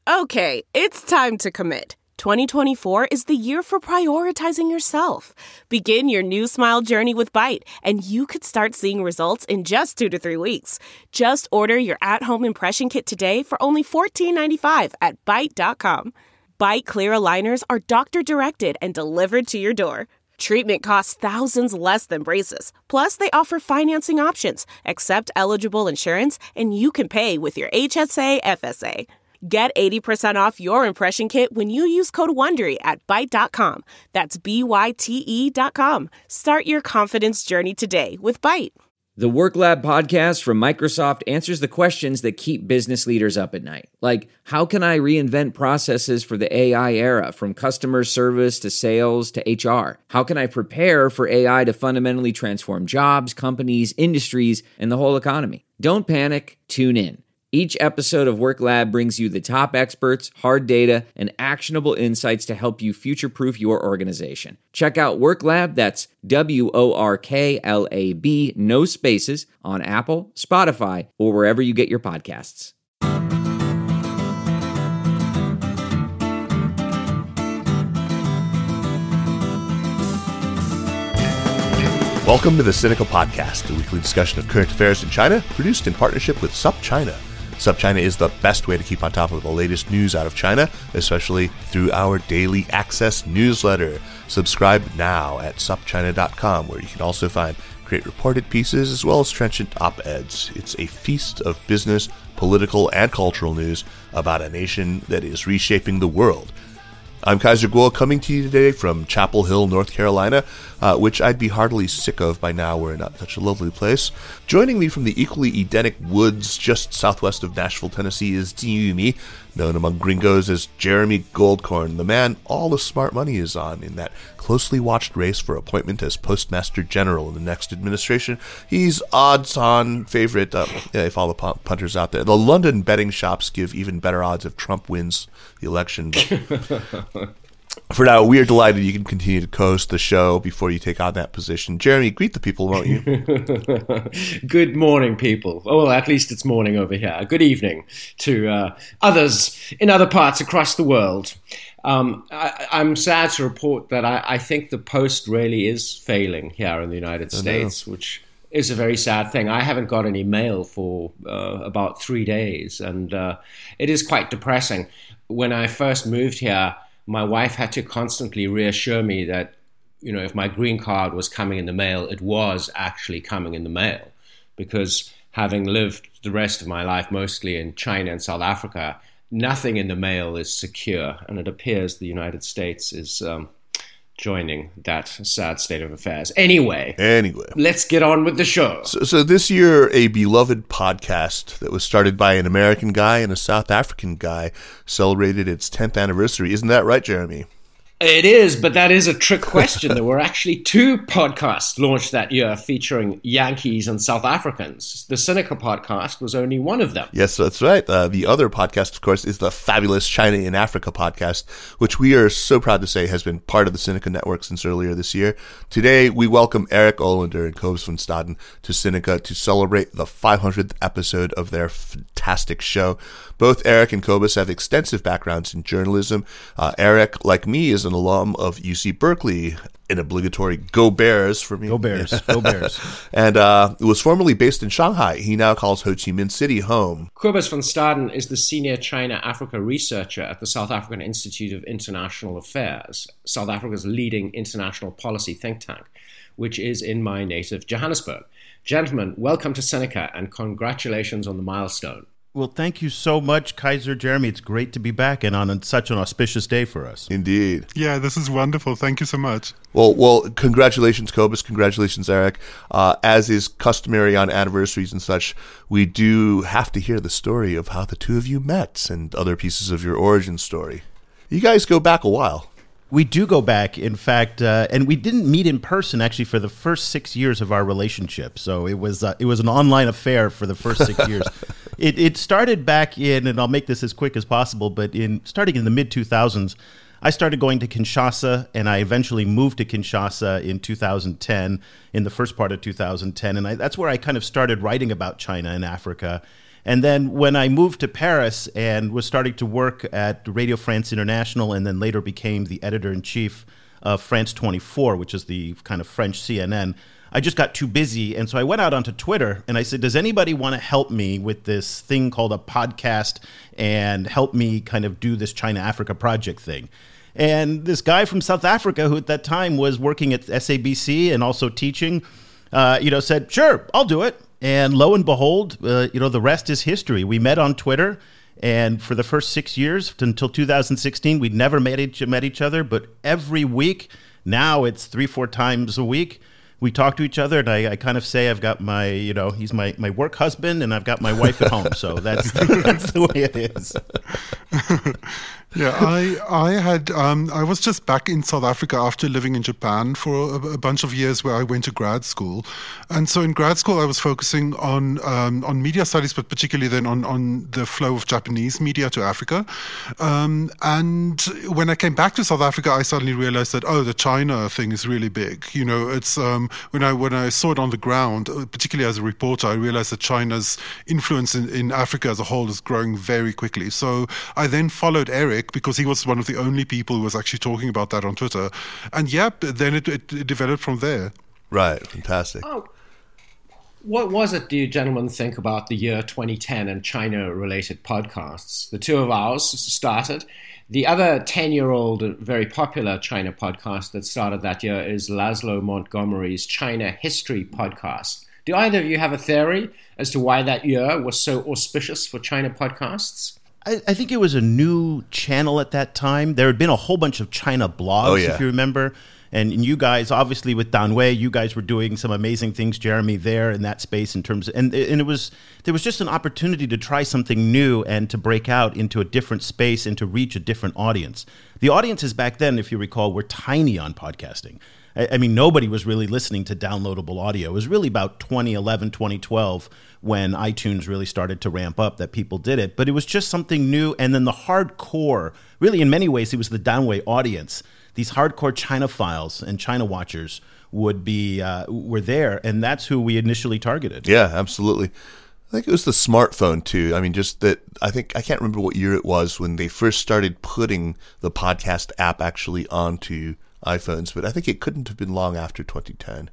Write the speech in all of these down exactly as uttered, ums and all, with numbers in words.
Okay, it's time to commit. twenty twenty-four is the year for prioritizing yourself. Begin your new smile journey with Byte, and you could start seeing results in just two to three weeks. Just order your at-home impression kit today for only fourteen ninety-five at byte dot com. Byte clear aligners are doctor-directed and delivered to your door. Treatment costs thousands less than braces. Plus, they offer financing options, accept eligible insurance, and you can pay with your H S A F S A. Get eighty percent off your impression kit when you use code WONDERY at byte dot com. That's B Y T E dot com. Start your confidence journey today with Byte. The Work Lab podcast from Microsoft answers the questions that keep business leaders up at night. Like, how can I reinvent processes for the A I era, from customer service to sales to H R? How can I prepare for A I to fundamentally transform jobs, companies, industries, and the whole economy? Don't panic. Tune in. Each episode of Work Lab brings you the top experts, hard data, and actionable insights to help you future-proof your organization. Check out Work Lab, that's W O R K L A B, no spaces, on Apple, Spotify, or wherever you get your podcasts. Welcome to the Sinica Podcast, a weekly discussion of current affairs in China, produced in partnership with SupChina. SupChina is the best way to keep on top of the latest news out of China, especially through our daily access newsletter. Subscribe now at sup china dot com, where you can also find great reported pieces as well as trenchant op-eds. It's a feast of business, political, and cultural news about a nation that is reshaping the world. I'm Kaiser Kuo, coming to you today from Chapel Hill, North Carolina, uh, which I'd be heartily sick of by now. We're not such a lovely place. Joining me from the equally Edenic woods just southwest of Nashville, Tennessee, is Ziyumi, known among gringos as Jeremy Goldkorn, the man all the smart money is on in that closely watched race for appointment as Postmaster General in the next administration. He's odds-on favorite, uh, if all the punters out there. The London betting shops give even better odds if Trump wins the election. For now, we are delighted you can continue to co-host the show before you take on that position. Jeremy, greet the people, won't you? Good morning, people. Oh, well, at least it's morning over here. Good evening to uh, others in other parts across the world. Um, I, I'm sad to report that I, I think the Post really is failing here in the United States, which is a very sad thing. I haven't got any mail for uh, about three days, and uh, it is quite depressing. When I first moved here, my wife had to constantly reassure me that, you know, if my green card was coming in the mail, it was actually coming in the mail. Because having lived the rest of my life mostly in China and South Africa, nothing in the mail is secure. And it appears the United States is um, joining that sad state of affairs. Anyway, anyway, let's get on with the show. So, so this year, a beloved podcast that was started by an American guy and a South African guy celebrated its tenth anniversary. Isn't that right, Jeremy? It is, but that is a trick question. There were actually two podcasts launched that year featuring Yankees and South Africans. The Sinica podcast was only one of them. Yes, that's right. Uh, the other podcast, of course, is the fabulous China in Africa podcast, which we are so proud to say has been part of the Sinica network since earlier this year. Today, we welcome Eric Olander and Cobus van Staden to Sinica to celebrate the five hundredth episode of their fantastic show. Both Eric and Cobus have extensive backgrounds in journalism. Uh, Eric, like me, is an alum of U C Berkeley, an obligatory Go Bears for me. Go Bears, Go Bears. And uh, was formerly based in Shanghai. He now calls Ho Chi Minh City home. Cobus van Staden is the senior China-Africa researcher at the South African Institute of International Affairs, South Africa's leading international policy think tank, which is in my native Johannesburg. Gentlemen, welcome to Sinica and congratulations on the milestone. Well, thank you so much, Kaiser Jeremy. It's great to be back and on such an auspicious day for us. Indeed. Yeah, this is wonderful. Thank you so much. Well, well, congratulations, Cobus. Congratulations, Eric. Uh, as is customary on anniversaries and such, we do have to hear the story of how the two of you met and other pieces of your origin story. You guys go back a while. We do go back, in fact, uh, and we didn't meet in person actually for the first six years of our relationship. So it was uh, it was an online affair for the first six years. It it started back in, and I'll make this as quick as possible, but in starting in the mid two thousands, I started going to Kinshasa, and I eventually moved to Kinshasa in two thousand ten, in the first part of two thousand ten, and I, that's where I kind of started writing about China and Africa. And then when I moved to Paris and was starting to work at Radio France International and then later became the editor-in-chief of France twenty-four, which is the kind of French C N N, I just got too busy. And so I went out onto Twitter and I said, does anybody want to help me with this thing called a podcast and help me kind of do this China-Africa project thing? And this guy from South Africa, who at that time was working at S A B C and also teaching, uh, you know, said, sure, I'll do it. And lo and behold, uh, you know, the rest is history. We met on Twitter, and for the first six years until two thousand sixteen, we'd never met each, met each other. But every week, now it's three, four times a week, we talk to each other, and I, I kind of say I've got my, you know, he's my, my work husband, and I've got my wife at home. So that's that's the way it is. Yeah, I I had um, I was just back in South Africa after living in Japan for a, a bunch of years, where I went to grad school, and so in grad school I was focusing on um, on media studies, but particularly then on on the flow of Japanese media to Africa. Um, and when I came back to South Africa, I suddenly realized that oh, the China thing is really big. You know, it's um, when I when I saw it on the ground, particularly as a reporter, I realized that China's influence in, in Africa as a whole is growing very quickly. So I then followed Eric, because he was one of the only people who was actually talking about that on Twitter. And yeah, then it, it, it developed from there. Right. Fantastic. Oh, what was it, do you gentlemen think about the year twenty ten and China-related podcasts? The two of ours started. The other ten-year-old, very popular China podcast that started that year is Laszlo Montgomery's China History podcast. Do either of you have a theory as to why that year was so auspicious for China podcasts? I, I think it was a new channel at that time. There had been a whole bunch of China blogs, oh, yeah. if you remember. And, and you guys, obviously with Danwei, you guys were doing some amazing things, Jeremy, there in that space in terms of, and, and it was, there was just an opportunity to try something new and to break out into a different space and to reach a different audience. The audiences back then, if you recall, were tiny on podcasting. I, I mean, nobody was really listening to downloadable audio. It was really about twenty eleven, twenty twelve when iTunes really started to ramp up that people did it. But it was just something new. And then the hardcore, really in many ways, it was the Danwei audience. These hardcore China files and China watchers would be uh, were there, and that's who we initially targeted. Yeah, absolutely. I think it was the smartphone too. I mean, just that. I think I can't remember what year it was when they first started putting the podcast app actually onto iPhones, but I think it couldn't have been long after twenty ten.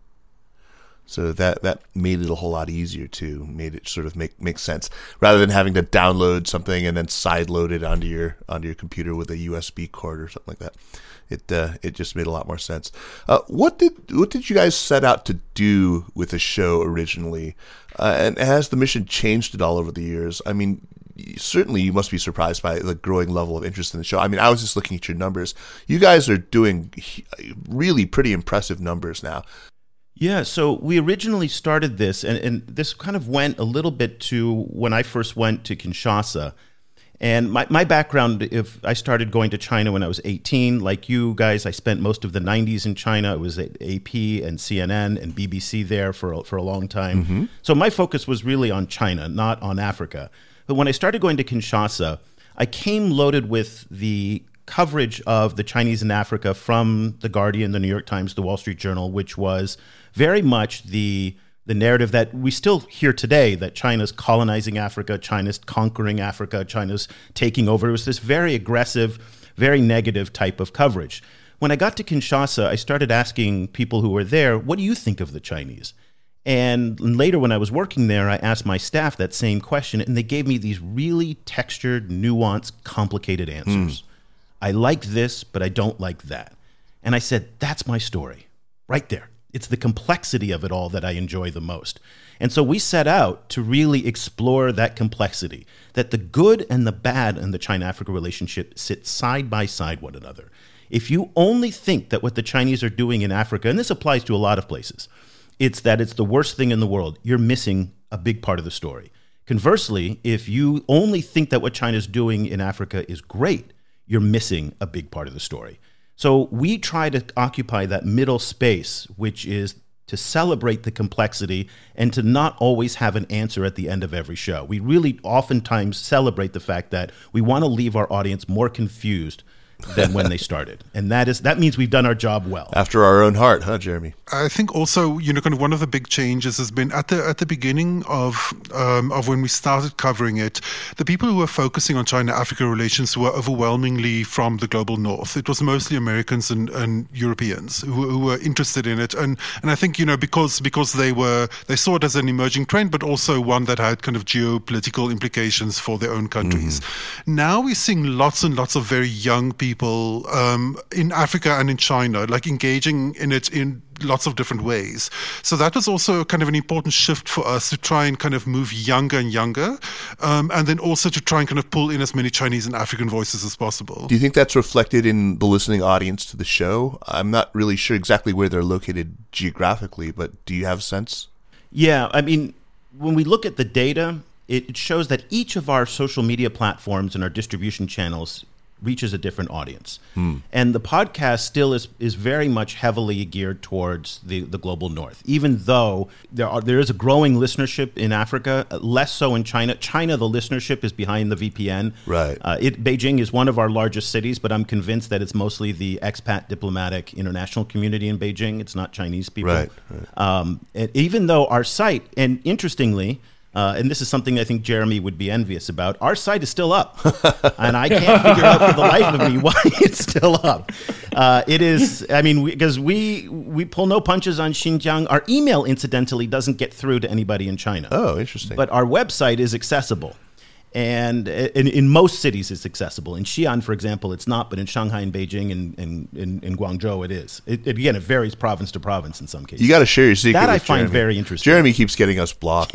So that that made it a whole lot easier too. Made it sort of make make sense rather than having to download something and then side load it onto your onto your computer with a U S B cord or something like that. It uh, it just made a lot more sense. Uh, what did what did you guys set out to do with the show originally, uh, and has the mission changed at all over the years? I mean, certainly you must be surprised by the growing level of interest in the show. I mean, I was just looking at your numbers. You guys are doing really pretty impressive numbers now. Yeah, so we originally started this, and, and this kind of went a little bit to when I first went to Kinshasa. And my, my background, if I started going to China when I was eighteen, like you guys, I spent most of the nineties in China. I was at A P and C N N and B B C there for, for a long time. Mm-hmm. So my focus was really on China, not on Africa. But when I started going to Kinshasa, I came loaded with the coverage of the Chinese in Africa from The Guardian, The New York Times, The Wall Street Journal, which was very much the the narrative that we still hear today, that China's colonizing Africa, China's conquering Africa, China's taking over. It was this very aggressive, very negative type of coverage. When I got to Kinshasa, I started asking people who were there, what do you think of the Chinese? And later when I was working there, I asked my staff that same question, and they gave me these really textured, nuanced, complicated answers. Mm. I like this, but I don't like that. And I said, that's my story, right there. It's the complexity of it all that I enjoy the most. And so we set out to really explore that complexity, that the good and the bad in the China-Africa relationship sit side by side one another. If you only think that what the Chinese are doing in Africa, and this applies to a lot of places, it's that it's the worst thing in the world, you're missing a big part of the story. Conversely, if you only think that what China's doing in Africa is great, you're missing a big part of the story. So we try to occupy that middle space, which is to celebrate the complexity and to not always have an answer at the end of every show. We really oftentimes celebrate the fact that we want to leave our audience more confused than when they started. And that is that means we've done our job well. After our own heart, huh, Jeremy? I think also, you know, kind of one of the big changes has been at the at the beginning of um, of when we started covering it, the people who were focusing on China-Africa relations were overwhelmingly from the global north. It was mostly Americans and, and Europeans who, who were interested in it. And and I think, you know, because because they were they saw it as an emerging trend, but also one that had kind of geopolitical implications for their own countries. Mm-hmm. Now we're seeing lots and lots of very young people people um, in Africa and in China, like engaging in it in lots of different ways. So that was also kind of an important shift for us to try and kind of move younger and younger, um, and then also to try and kind of pull in as many Chinese and African voices as possible. Do you think that's reflected in the listening audience to the show? I'm not really sure exactly where they're located geographically, but do you have a sense? Yeah, I mean, when we look at the data, it shows that each of our social media platforms and our distribution channels reaches a different audience. Hmm. And the podcast still is is very much heavily geared towards the, the global north, even though there are there is a growing listenership in Africa, less so in China. China, the listenership is behind the V P N. Right. Uh, it, Beijing is one of our largest cities, but I'm convinced that it's mostly the expat diplomatic international community in Beijing. It's not Chinese people. Right. right. Um, and even though our site, and interestingly, Uh, and this is something I think Jeremy would be envious about. Our site is still up, and I can't figure out for the life of me why it's still up. Uh, it is, I mean, because we, we we pull no punches on Xinjiang. Our email, incidentally, doesn't get through to anybody in China. Oh, interesting. But our website is accessible. And in, in most cities, it's accessible. In Xi'an, for example, it's not, but in Shanghai and Beijing and in, in, in Guangzhou, it is. It, it, again, it varies province to province in some cases. You got to share your secret. That I with find Jeremy. very interesting. Jeremy keeps getting us blocked.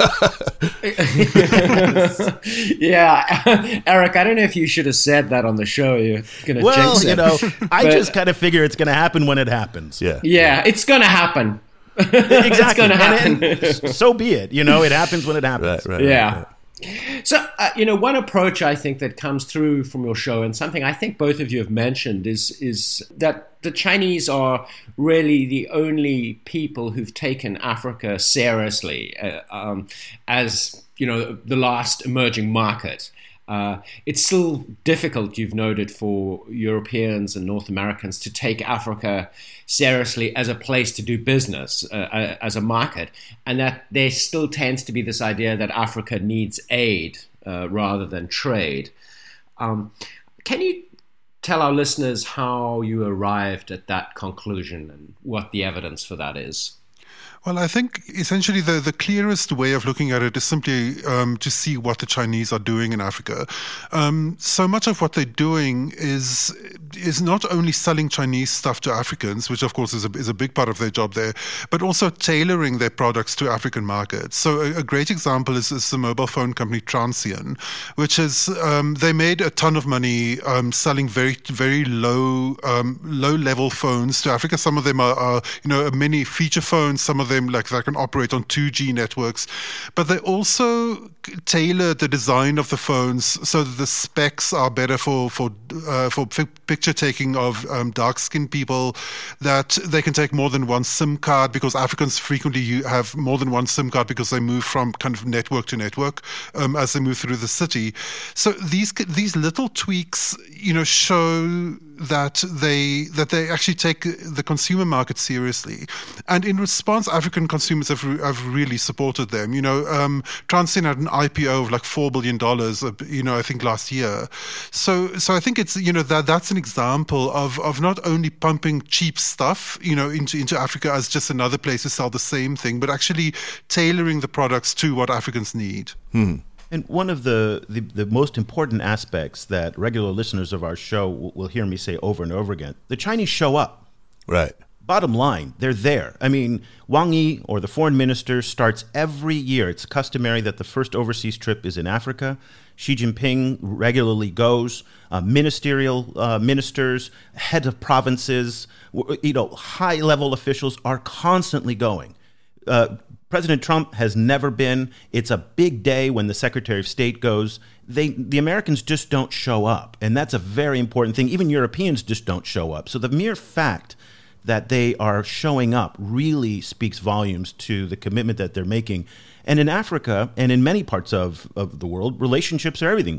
Yeah, Eric, I don't know if you should have said that on the show. You're going to well, jinx it. you know, I But- just kind of figure it's going to happen when it happens. yeah. Yeah, it's going to happen. Exactly. It's going to happen. And, and so be it. You know, it happens when it happens. Right, right. Yeah. right. So, uh, you know, one approach I think that comes through from your show, and something I think both of you have mentioned, is is that the Chinese are really the only people who've taken Africa seriously uh, um, as, you know, the last emerging market. Uh, it's still difficult, you've noted, for Europeans and North Americans to take Africa seriously as a place to do business, uh, as a market, and that there still tends to be this idea that Africa needs aid uh, rather than trade. Um, can you tell our listeners how you arrived at that conclusion and what the evidence for that is? Well, I think essentially the, the clearest way of looking at it is simply um, to see what the Chinese are doing in Africa. Um, so much of what they're doing is is not only selling Chinese stuff to Africans, which of course is a, is a big part of their job there, but also tailoring their products to African markets. So a, a great example is, is the mobile phone company Transsion, which is um, they made a ton of money um, selling very very low um, low level phones to Africa. Some of them are, are you know many feature phones. Some of them like that can operate on two G networks, but they also tailor the design of the phones so that the specs are better for for uh, for f- picture taking of um, dark skinned people, that they can take more than one SIM card, because Africans frequently have more than one SIM card because they move from kind of network to network um, as they move through the city. So these these little tweaks, you know, show that they that they actually take the consumer market seriously, and in response, African consumers have re- have really supported them. You know, um, Transsion had an I P O of like four billion dollars. You know, I think last year. So so I think it's you know that that's an example of of not only pumping cheap stuff you know into into Africa as just another place to sell the same thing, but actually tailoring the products to what Africans need. Hmm. And one of the, the, the most important aspects that regular listeners of our show will, will hear me say over and over again, the Chinese show up. Right. Bottom line, they're there. I mean, Wang Yi, or the foreign minister, starts every year. It's customary that the first overseas trip is in Africa. Xi Jinping regularly goes. Uh, ministerial uh, ministers, heads of provinces, you know, high-level officials are constantly going. Uh, President Trump has never been. It's a big day when the Secretary of State goes. They, the Americans just don't show up. And that's a very important thing. Even Europeans just don't show up. So the mere fact that they are showing up really speaks volumes to the commitment that they're making. And in Africa and in many parts of, of the world, relationships are everything.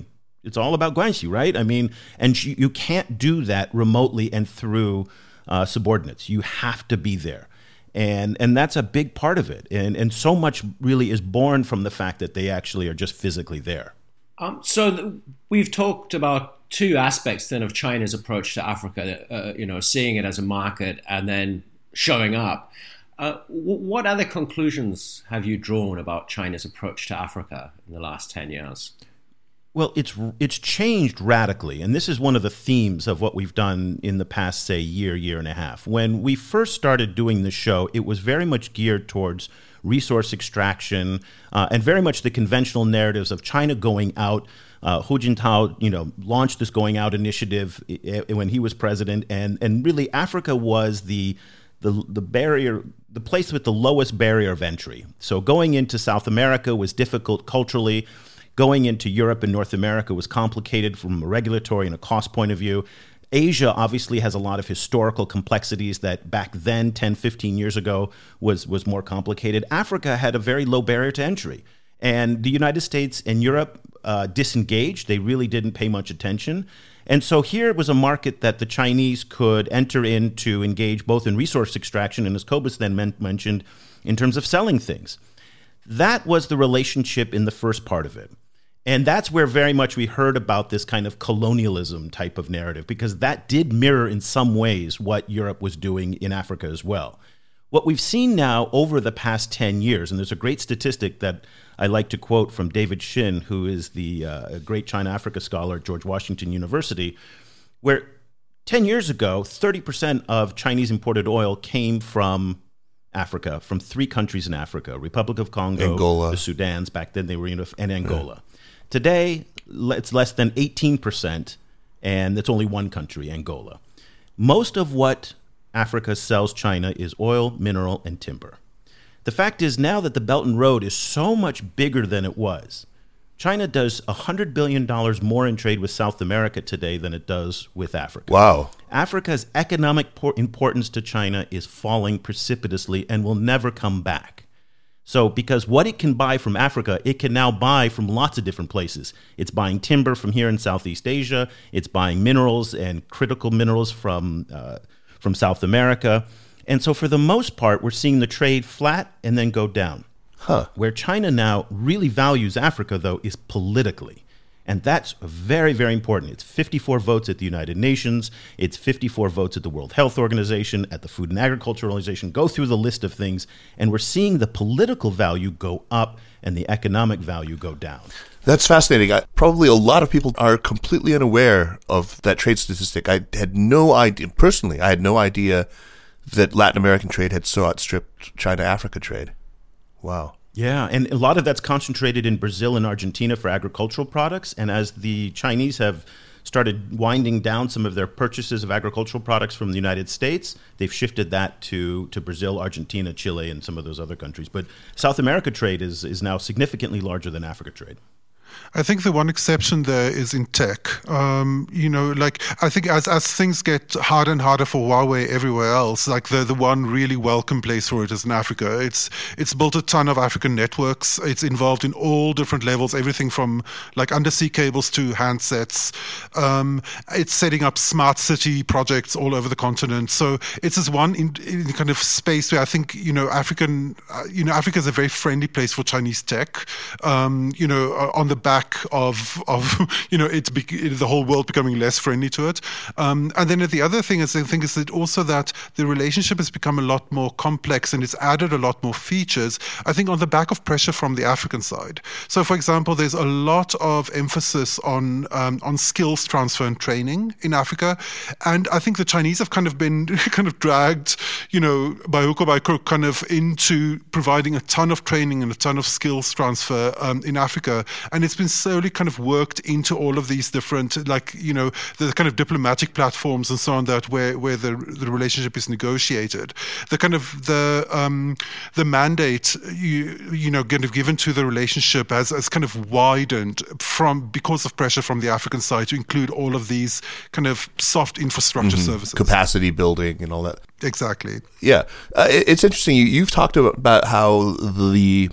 It's all about guanxi, right? I mean, and you, you can't do that remotely and through uh, subordinates. You have to be there. And and that's a big part of it. And and so much really is born from the fact that they actually are just physically there. Um, so th- we've talked about two aspects then of China's approach to Africa, uh, you know, seeing it as a market and then showing up. Uh, w- what other conclusions have you drawn about China's approach to Africa in the last ten years? Well, it's it's changed radically, and this is one of the themes of what we've done in the past, say, year, year and a half. When we first started doing the show, it was very much geared towards resource extraction uh, and very much the conventional narratives of China going out. Uh, Hu Jintao, you know, launched this going out initiative when he was president, and and really Africa was the the the barrier, the place with the lowest barrier of entry. So going into South America was difficult culturally. Going into Europe and North America was complicated from a regulatory and a cost point of view. Asia obviously has a lot of historical complexities that back then, ten, fifteen years ago, was, was more complicated. Africa had a very low barrier to entry. And the United States and Europe uh, disengaged. They really didn't pay much attention. And so here was a market that the Chinese could enter in to engage both in resource extraction and, as Cobus then men- mentioned, in terms of selling things. That was the relationship in the first part of it. And that's where very much we heard about this kind of colonialism type of narrative, because that did mirror in some ways what Europe was doing in Africa as well. What we've seen now over the past ten years, and there's a great statistic that I like to quote from David Shin, who is the uh, great China-Africa scholar at George Washington University, where ten years ago, thirty percent of Chinese imported oil came from Africa, from three countries in Africa, Republic of Congo, Angola. the Sudans, back then they were, in, and Angola. Yeah. Today, it's less than eighteen percent, and it's only one country, Angola. Most of what Africa sells China is oil, mineral, and timber. The fact is now that the Belt and Road is so much bigger than it was. China does one hundred billion dollars more in trade with South America today than it does with Africa. Wow. Africa's economic por- importance to China is falling precipitously and will never come back. So because what it can buy from Africa, it can now buy from lots of different places. It's buying timber from here in Southeast Asia. It's buying minerals and critical minerals from uh, from South America. And so for the most part, we're seeing the trade flat and then go down. Huh. Where China now really values Africa, though, is politically. And that's very, very important. It's fifty-four votes at the United Nations. It's fifty-four votes at the World Health Organization, at the Food and Agriculture Organization. Go through the list of things. And we're seeing the political value go up and the economic value go down. That's fascinating. I, probably a lot of people are completely unaware of that trade statistic. I had no idea, personally, I had no idea that Latin American trade had so outstripped China-Africa trade. Wow. Yeah, and a lot of that's concentrated in Brazil and Argentina for agricultural products. And as the Chinese have started winding down some of their purchases of agricultural products from the United States, they've shifted that to, to Brazil, Argentina, Chile, and some of those other countries. But South America trade is, is now significantly larger than Africa trade. I think the one exception there is in tech. Um, you know, like I think as as things get harder and harder for Huawei everywhere else, like the the one really welcome place for it is in Africa. It's it's built a ton of African networks. It's involved in all different levels, everything from like undersea cables to handsets. Um, it's setting up smart city projects all over the continent. So it's this one in, in kind of space where I think you know African, uh, you know, Africa is a very friendly place for Chinese tech. Um, you know, on the back of of you know it's be, the whole world becoming less friendly to it, um, and then the other thing is I think is that also that the relationship has become a lot more complex and it's added a lot more features. I think on the back of pressure from the African side. So, for example, there's a lot of emphasis on um, on skills transfer and training in Africa, and I think the Chinese have kind of been kind of dragged, you know, by hook or by crook, kind of into providing a ton of training and a ton of skills transfer um, in Africa, and it's been slowly kind of worked into all of these different, like, you know, the kind of diplomatic platforms and so on that where, where the the relationship is negotiated. The kind of the um, the mandate you you know kind of given to the relationship has, has kind of widened from because of pressure from the African side to include all of these kind of soft infrastructure mm-hmm. services, capacity building, and all that. Exactly. Yeah, uh, it, it's interesting. You, you've talked about, about how the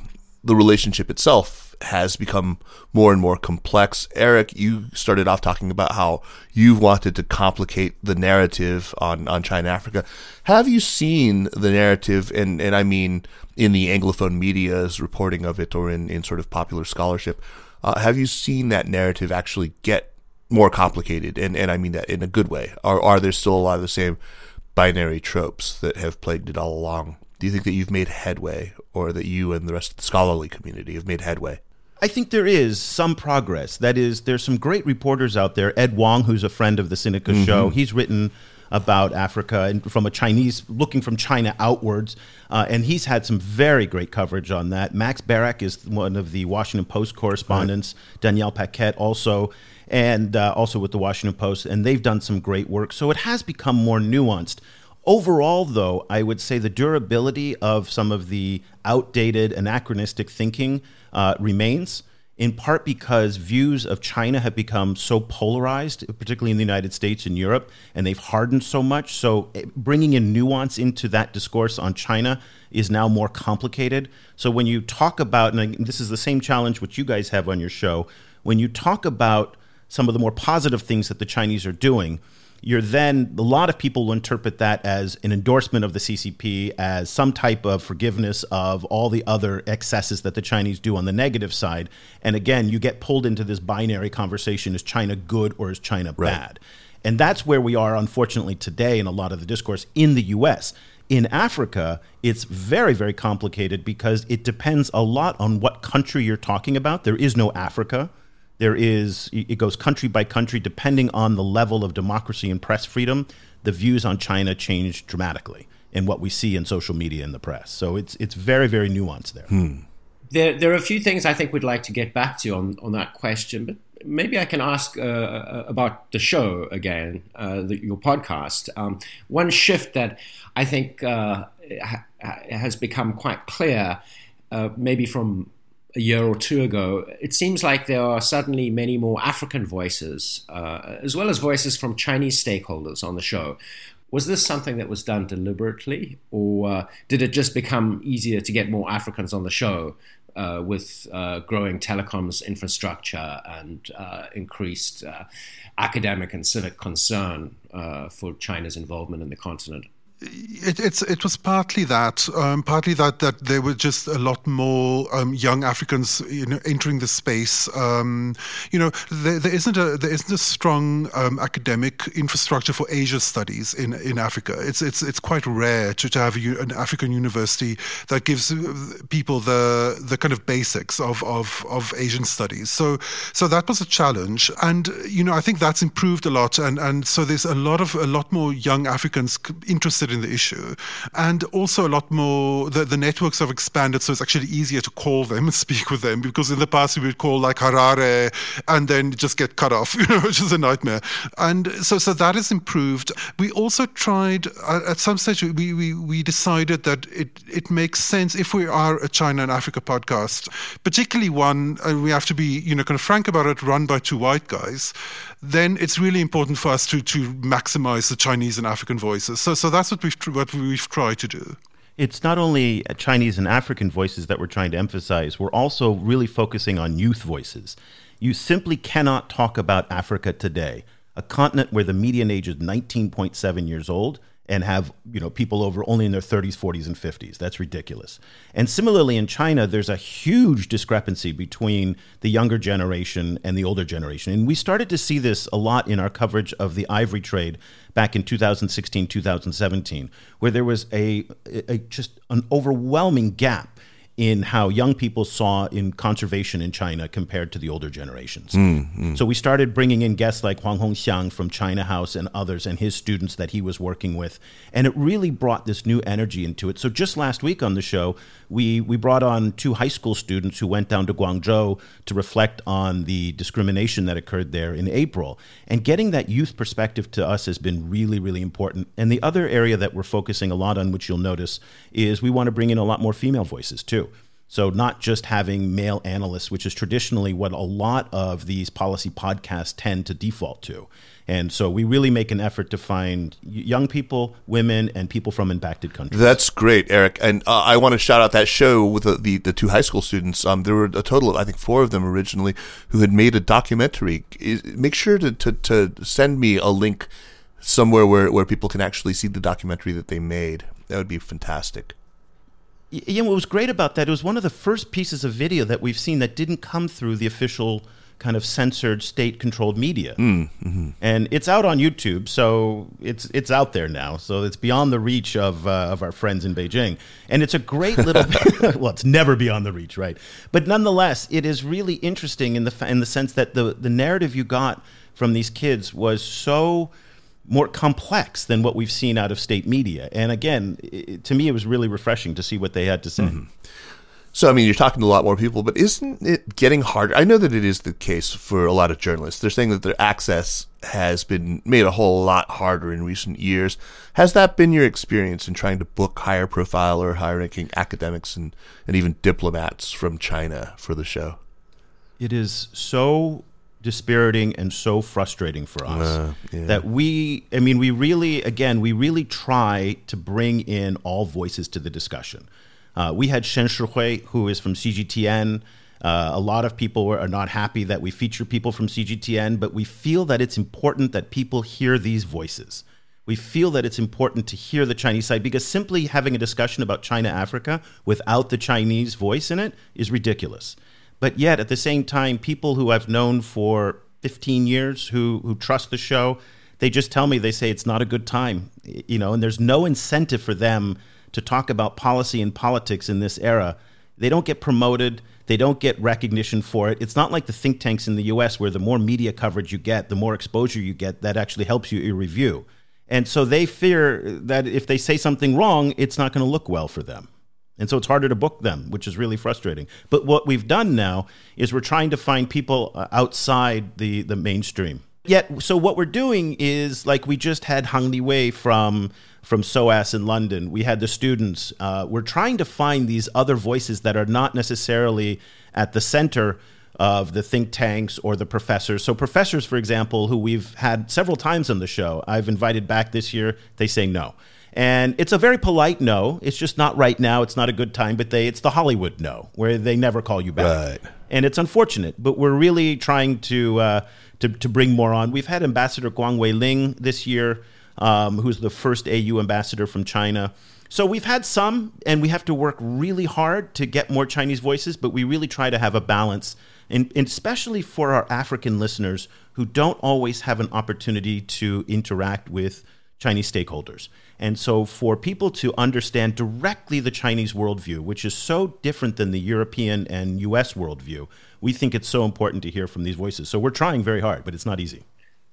the relationship itself has become more and more complex. Eric, you started off talking about how you've wanted to complicate the narrative on, on China-Africa. Have you seen the narrative, and, and I mean in the Anglophone media's reporting of it or in, in sort of popular scholarship, uh, have you seen that narrative actually get more complicated? And, and I mean that in a good way. Or are there still a lot of the same binary tropes that have plagued it all along? Do you think that you've made headway, or that you and the rest of the scholarly community have made headway? I think there is some progress. That is, there's some great reporters out there. Ed Wong, who's a friend of the Sinica mm-hmm. show, he's written about Africa and from a Chinese, looking from China outwards, uh, and he's had some very great coverage on that. Max Barak is one of the Washington Post correspondents, right. Danielle Paquette also, and uh, also with the Washington Post, and they've done some great work. So it has become more nuanced. Overall, though, I would say the durability of some of the outdated, anachronistic thinking uh, remains, in part because views of China have become so polarized, particularly in the United States and Europe, and they've hardened so much. So bringing in nuance into that discourse on China is now more complicated. So when you talk about, and this is the same challenge which you guys have on your show, when you talk about some of the more positive things that the Chinese are doing, you're then, a lot of people will interpret that as an endorsement of the C C P, as some type of forgiveness of all the other excesses that the Chinese do on the negative side. And again, you get pulled into this binary conversation, is China good or is China right. bad? And that's where we are, unfortunately, today in a lot of the discourse in the U S. In Africa, it's very, very complicated because it depends a lot on what country you're talking about. There is no Africa. There is, it goes country by country, depending on the level of democracy and press freedom. The views on China change dramatically in what we see in social media and the press. So it's it's very, very nuanced there. Hmm. There, there are a few things I think we'd like to get back to on, on that question, but maybe I can ask uh, about the show again, uh, the, your podcast. Um, one shift that I think uh, ha- has become quite clear, uh, maybe from a year or two ago, it seems like there are suddenly many more African voices, uh, as well as voices from Chinese stakeholders on the show. Was this something that was done deliberately, or uh, did it just become easier to get more Africans on the show uh, with uh, growing telecoms infrastructure and uh, increased uh, academic and civic concern uh, for China's involvement in the continent? It, it's it was partly that, um, partly that that there were just a lot more um, young Africans, you know, entering the space. Um, you know, there, there isn't a there isn't a strong um, academic infrastructure for Asia studies in, in Africa. It's it's it's quite rare to, to have a, an African university that gives people the the kind of basics of, of, of Asian studies. So so that was a challenge, and you know I think that's improved a lot, and, and so there's a lot of a lot more young Africans interested in the issue, and also a lot more, the, the networks have expanded, so it's actually easier to call them and speak with them, because in the past we would call like Harare and then just get cut off, you know, which is a nightmare. And so so that has improved. We also tried, uh, at some stage we, we, we decided that it, it makes sense, if we are a China and Africa podcast, particularly one, and we have to be, you know, kind of frank about it, run by two white guys, then it's really important for us to to maximize the Chinese and African voices. So so that's what we've what we've tried to do. It's not only Chinese and African voices that we're trying to emphasize. We're also really focusing on youth voices. You simply cannot talk about Africa today, a continent where the median age is nineteen point seven years old, and have, you know, people over only in their thirties, forties, and fifties. That's ridiculous. And similarly in China, there's a huge discrepancy between the younger generation and the older generation. And we started to see this a lot in our coverage of the ivory trade back in two thousand sixteen, two thousand seventeen, where there was a, a just an overwhelming gap in how young people saw in conservation in China compared to the older generations. Mm, mm. So we started bringing in guests like Huang Hongxiang from China House and others, and his students that he was working with. And it really brought this new energy into it. So just last week on the show, we, we brought on two high school students who went down to Guangzhou to reflect on the discrimination that occurred there in April. And getting that youth perspective to us has been really, really important. And the other area that we're focusing a lot on, which you'll notice, is we want to bring in a lot more female voices too. So not just having male analysts, which is traditionally what a lot of these policy podcasts tend to default to. And so we really make an effort to find young people, women, and people from impacted countries. That's great, Eric. And uh, I want to shout out that show with the, the, the two high school students. Um, there were a total of, I think, four of them originally who had made a documentary. Is, make sure to, to, to send me a link somewhere where, where people can actually see the documentary that they made. That would be fantastic. Yeah, what was great about that, it was one of the first pieces of video that we've seen that didn't come through the official kind of censored state-controlled media. Mm, mm-hmm. And it's out on YouTube, so it's it's out there now. So it's beyond the reach of uh, of our friends in Beijing. And it's a great little well, it's never beyond the reach, right? But nonetheless, it is really interesting in the in the sense that the the narrative you got from these kids was so more complex than what we've seen out of state media. And again, it, to me, it was really refreshing to see what they had to say. Mm-hmm. So, I mean, you're talking to a lot more people, but isn't it getting harder? I know that it is the case for a lot of journalists. They're saying that their access has been made a whole lot harder in recent years. Has that been your experience in trying to book higher profile or higher ranking academics and, and even diplomats from China for the show? It is so dispiriting and so frustrating for us uh, yeah. that we, I mean, we really, again, we really try to bring in all voices to the discussion. Uh, we had Shen Shihui, who is from C G T N. Uh, a lot of people are not happy that we feature people from C G T N, but we feel that it's important that people hear these voices. We feel that it's important to hear the Chinese side, because simply having a discussion about China-Africa without the Chinese voice in it is ridiculous. But yet, at the same time, people who I've known for fifteen years who who trust the show, they just tell me, they say it's not a good time, you know, and there's no incentive for them to talk about policy and politics in this era. They don't get promoted. They don't get recognition for it. It's not like the think tanks in the U S where the more media coverage you get, the more exposure you get, that actually helps you in review. And so they fear that if they say something wrong, it's not going to look well for them. And so it's harder to book them, which is really frustrating. But what we've done now is we're trying to find people outside the, the mainstream. Yet, so what we're doing is, like, we just had Hang Liwei from from S O A S in London. We had the students. Uh, we're trying to find these other voices that are not necessarily at the center of the think tanks or the professors. So professors, for example, who we've had several times on the show, I've invited back this year, they say no. And it's a very polite no. It's just not right now. It's not a good time. But they it's the Hollywood no, where they never call you back. Right. And it's unfortunate. But we're really trying to uh, to, to bring more on. We've had Ambassador Guang Weiling this year, um, who's the first A U ambassador from China. So we've had some, and we have to work really hard to get more Chinese voices. But we really try to have a balance, and, and especially for our African listeners who don't always have an opportunity to interact with Chinese stakeholders. And so for people to understand directly the Chinese worldview, which is so different than the European and U S worldview, we think it's so important to hear from these voices. So we're trying very hard, but it's not easy.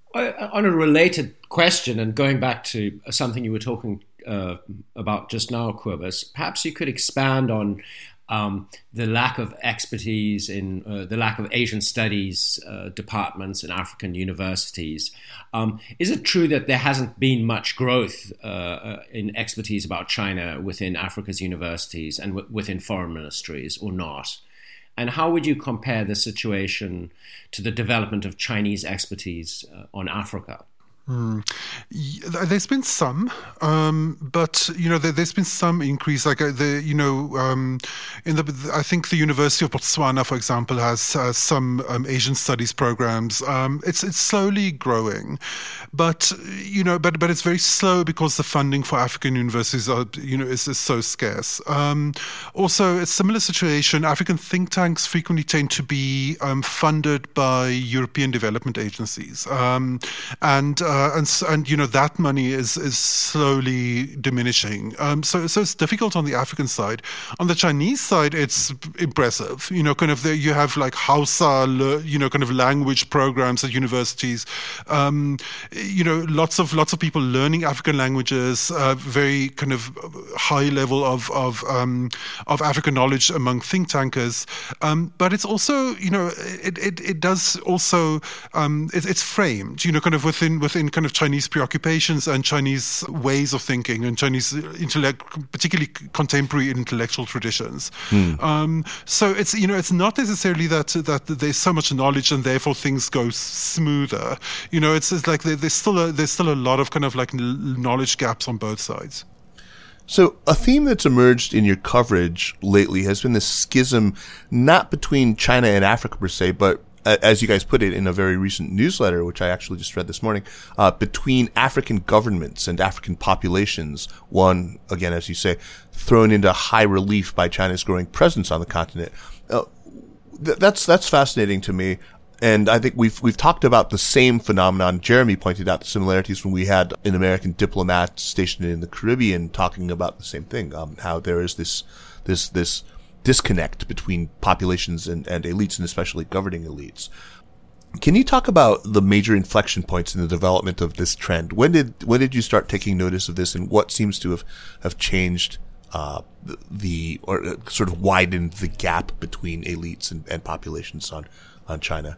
On a related question, and going back to something you were talking uh, about just now, Cobus, perhaps you could expand on Um, the lack of expertise in uh, the lack of Asian studies uh, departments in African universities. Um, is it true that there hasn't been much growth uh, in expertise about China within Africa's universities and w- within foreign ministries, or not? And how would you compare the situation to the development of Chinese expertise uh, on Africa? Mm. There's been some, um, but you know, there, there's been some increase. Like uh, the, you know, um, in the, I think the University of Botswana, for example, has uh, some um, Asian studies programs. Um, it's it's slowly growing, but you know, but but it's very slow because the funding for African universities are, you know, is, is so scarce. Um, also, it's a similar situation. African think tanks frequently tend to be um, funded by European development agencies, um, and uh, Uh, and and you know that money is is slowly diminishing. Um, so so it's difficult on the African side. On the Chinese side, it's impressive. You know, kind of the, you have like Hausa, you know, kind of language programs at universities. Um, you know, lots of lots of people learning African languages. Uh, very kind of high level of of um, of African knowledge among think tankers. Um, but it's also, you know, it it, it does also um, it, it's framed. You know, kind of within within. in kind of Chinese preoccupations and Chinese ways of thinking and Chinese intellect, particularly contemporary intellectual traditions. Hmm. Um, so it's you know it's not necessarily that that there's so much knowledge and therefore things go smoother. You know, it's, it's like there, there's still a, there's still a lot of kind of like knowledge gaps on both sides. So a theme that's emerged in your coverage lately has been this schism, not between China and Africa per se, but uh, as you guys put it in a very recent newsletter, which I actually just read this morning, uh, between African governments and African populations. One, again, as you say, thrown into high relief by China's growing presence on the continent. Uh, th- that's that's fascinating to me. And I think we've we've talked about the same phenomenon. Jeremy pointed out the similarities when we had an American diplomat stationed in the Caribbean talking about the same thing. Um, how there is this this this disconnect between populations and, and elites, and especially governing elites. Can you talk about the major inflection points in the development of this trend? When did when did you start taking notice of this, and what seems to have have changed uh, the, the or sort of widened the gap between elites and, and populations on on China?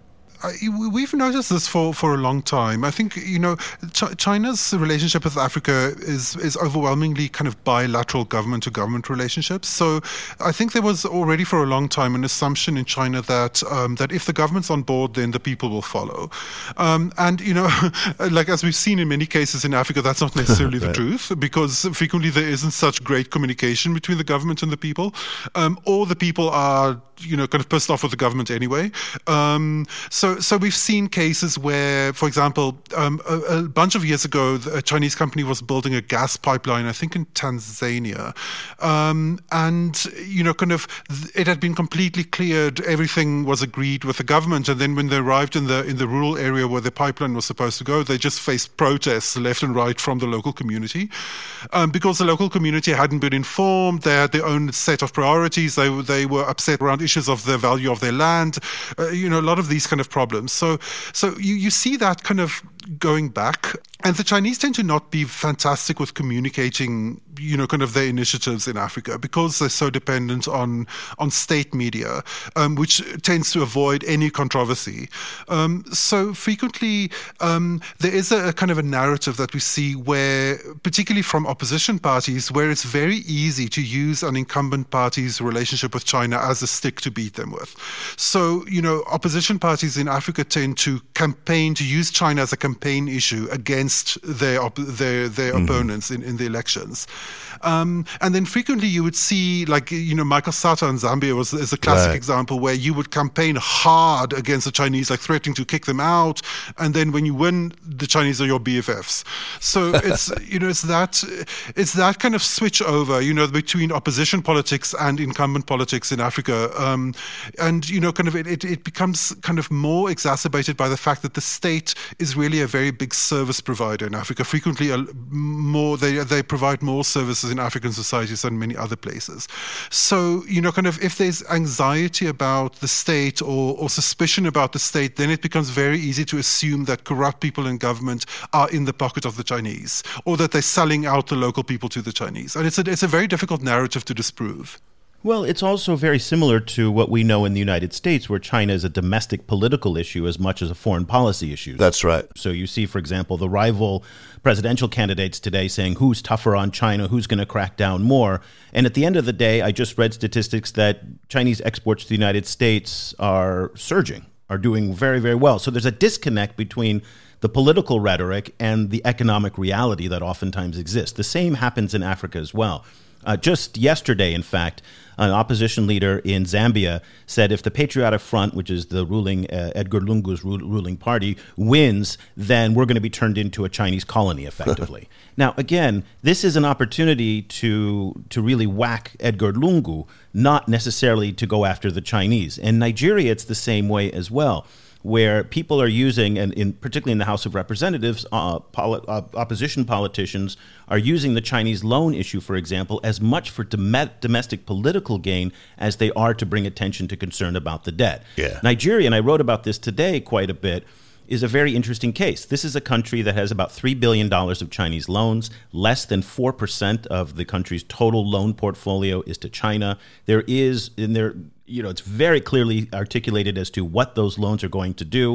We've noticed this for, for a long time. I think, you know, Ch- China's relationship with Africa is, is overwhelmingly kind of bilateral government-to-government relationships. So I think there was already for a long time an assumption in China that um, that if the government's on board, then the people will follow. Um, and, you know, like as we've seen in many cases in Africa, that's not necessarily right. the truth, because frequently there isn't such great communication between the government and the people, um, or the people are, you know, kind of pissed off with the government anyway. Um, so So we've seen cases where, for example, um, a, a bunch of years ago, a Chinese company was building a gas pipeline, I think in Tanzania. Um, and, you know, kind of, it had been completely cleared. Everything was agreed with the government. And then when they arrived in the in the rural area where the pipeline was supposed to go, they just faced protests left and right from the local community. Um, because the local community hadn't been informed. They had their own set of priorities. They, they were upset around issues of the value of their land. Uh, you know, a lot of these kind of problems. So, so you, you see that kind of going back. And the Chinese tend to not be fantastic with communicating, you know, kind of their initiatives in Africa because they're so dependent on on state media, um, which tends to avoid any controversy. Um, so frequently, um, there is a, a kind of a narrative that we see where, particularly from opposition parties, where it's very easy to use an incumbent party's relationship with China as a stick to beat them with. So, you know, opposition parties in Africa tend to campaign, to use China as a campaign issue against their op- their their mm-hmm. opponents in, in the elections. Um, and then frequently you would see, like, you know, Michael Sata in Zambia was is a classic right. example where you would campaign hard against the Chinese, like threatening to kick them out. And then when you win, the Chinese are your B F Fs. So it's, you know, it's that, it's that kind of switch over, you know, between opposition politics and incumbent politics in Africa. Um, and, you know, kind of it, it, it becomes kind of more exacerbated by the fact that the state is really a very big service provider in Africa. Frequently, a, more they they provide more services in African societies than many other places. So, you know, kind of if there's anxiety about the state or, or suspicion about the state, then it becomes very easy to assume that corrupt people in government are in the pocket of the Chinese, or that they're selling out the local people to the Chinese. And it's a, it's a very difficult narrative to disprove. Well, it's also very similar to what we know in the United States, where China is a domestic political issue as much as a foreign policy issue. That's right. So you see, for example, the rival presidential candidates today saying who's tougher on China, who's going to crack down more. And at the end of the day, I just read statistics that Chinese exports to the United States are surging, are doing very, very well. So there's a disconnect between the political rhetoric and the economic reality that oftentimes exists. The same happens in Africa as well. Uh, just yesterday, in fact, an opposition leader in Zambia said if the Patriotic Front, which is the ruling uh, Edgar Lungu's ru- ruling party, wins, then we're going to be turned into a Chinese colony, effectively. Now, again, this is an opportunity to to really whack Edgar Lungu, not necessarily to go after the Chinese. In Nigeria, it's the same way as well, where people are using, and in particularly in the House of Representatives, uh, poli- uh, opposition politicians are using the Chinese loan issue, for example, as much for dom- domestic political gain as they are to bring attention to concern about the debt. Yeah. Nigeria, and I wrote about this today quite a bit, is a very interesting case. This is a country that has about three billion dollars of Chinese loans. Less than four percent of the country's total loan portfolio is to China. There is, in there, you know, it's very clearly articulated as to what those loans are going to do.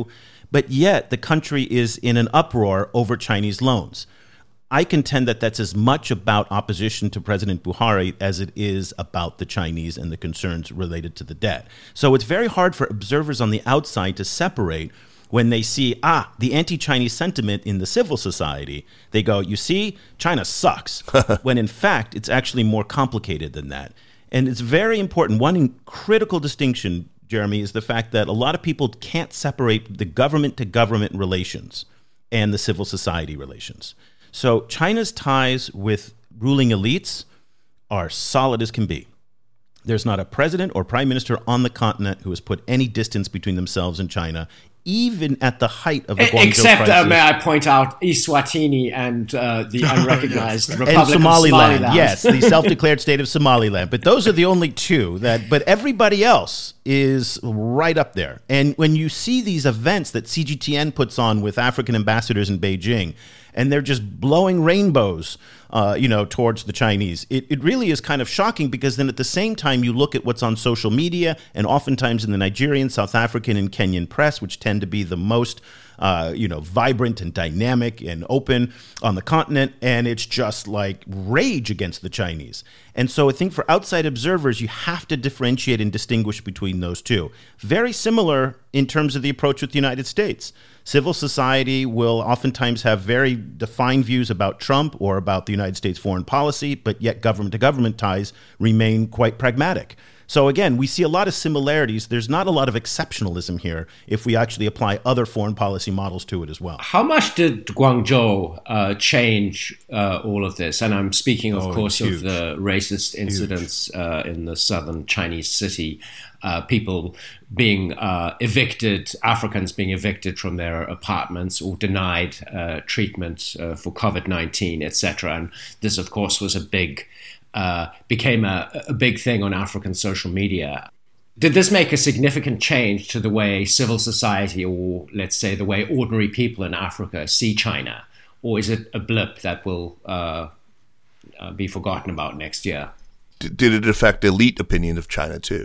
but yet the country is in an uproar over Chinese loans. I contend that that's as much about opposition to President Buhari as it is about the Chinese and the concerns related to the debt. So it's very hard for observers on the outside to separate when they see, ah, the anti-Chinese sentiment in the civil society. They go, you see, China sucks, when in fact it's actually more complicated than that. And it's very important. One critical distinction, Jeremy, is the fact that a lot of people can't separate the government-to-government relations and the civil society relations. So China's ties with ruling elites are solid as can be. There's not a president or prime minister on the continent who has put any distance between themselves and China, even at the height of the Guangzhou Except, crisis. uh, may I point out, Eswatini and uh, the unrecognized Republic and Somaliland, of Somaliland. yes, the self-declared state of Somaliland. But those are the only two that. But everybody else is right up there. And when you see these events that C G T N puts on with African ambassadors in Beijing, and they're just blowing rainbows, uh, you know, towards the Chinese, it, it really is kind of shocking, because then at the same time you look at what's on social media, and oftentimes in the Nigerian, South African, and Kenyan press, which tend to be the most Uh, you know, vibrant and dynamic and open on the continent, and it's just like rage against the Chinese. And so I think for outside observers, you have to differentiate and distinguish between those two. Very similar in terms of the approach with the United States. Civil society will oftentimes have very defined views about Trump or about the United States foreign policy, but yet government-to-government ties remain quite pragmatic. So again, we see a lot of similarities. There's not a lot of exceptionalism here if we actually apply other foreign policy models to it as well. How much did Guangzhou uh, change uh, all of this? And I'm speaking, of Oh, course, huge. of the racist incidents uh, in the southern Chinese city. Uh, people being uh, evicted, Africans being evicted from their apartments or denied uh, treatment uh, for COVID nineteen, et cetera. And this, of course, was a big Uh, became a, a big thing on African social media. Did this make a significant change to the way civil society, or let's say the way ordinary people in Africa see China? Or is it a blip that will uh, uh, be forgotten about next year? D- did it affect elite opinion of China too?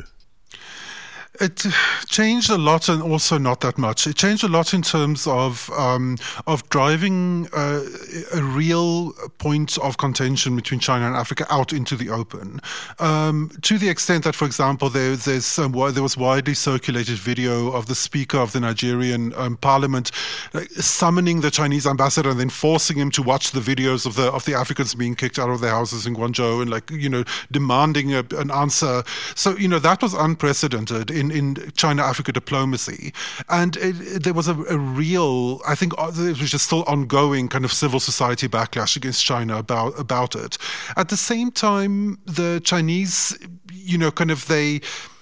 It changed a lot, and also not that much. It changed a lot in terms of um, of driving uh, a real point of contention between China and Africa out into the open, um, to the extent that, for example, there there's some, there was widely circulated video of the Speaker of the Nigerian um, Parliament like, summoning the Chinese ambassador and then forcing him to watch the videos of the of the Africans being kicked out of their houses in Guangzhou, and like you know demanding a, an answer. So you know that was unprecedented in, in China-Africa diplomacy. And it, it, there was a, a real, I think it was just still ongoing kind of civil society backlash against China about, about it. At the same time, the Chinese, you know, kind of they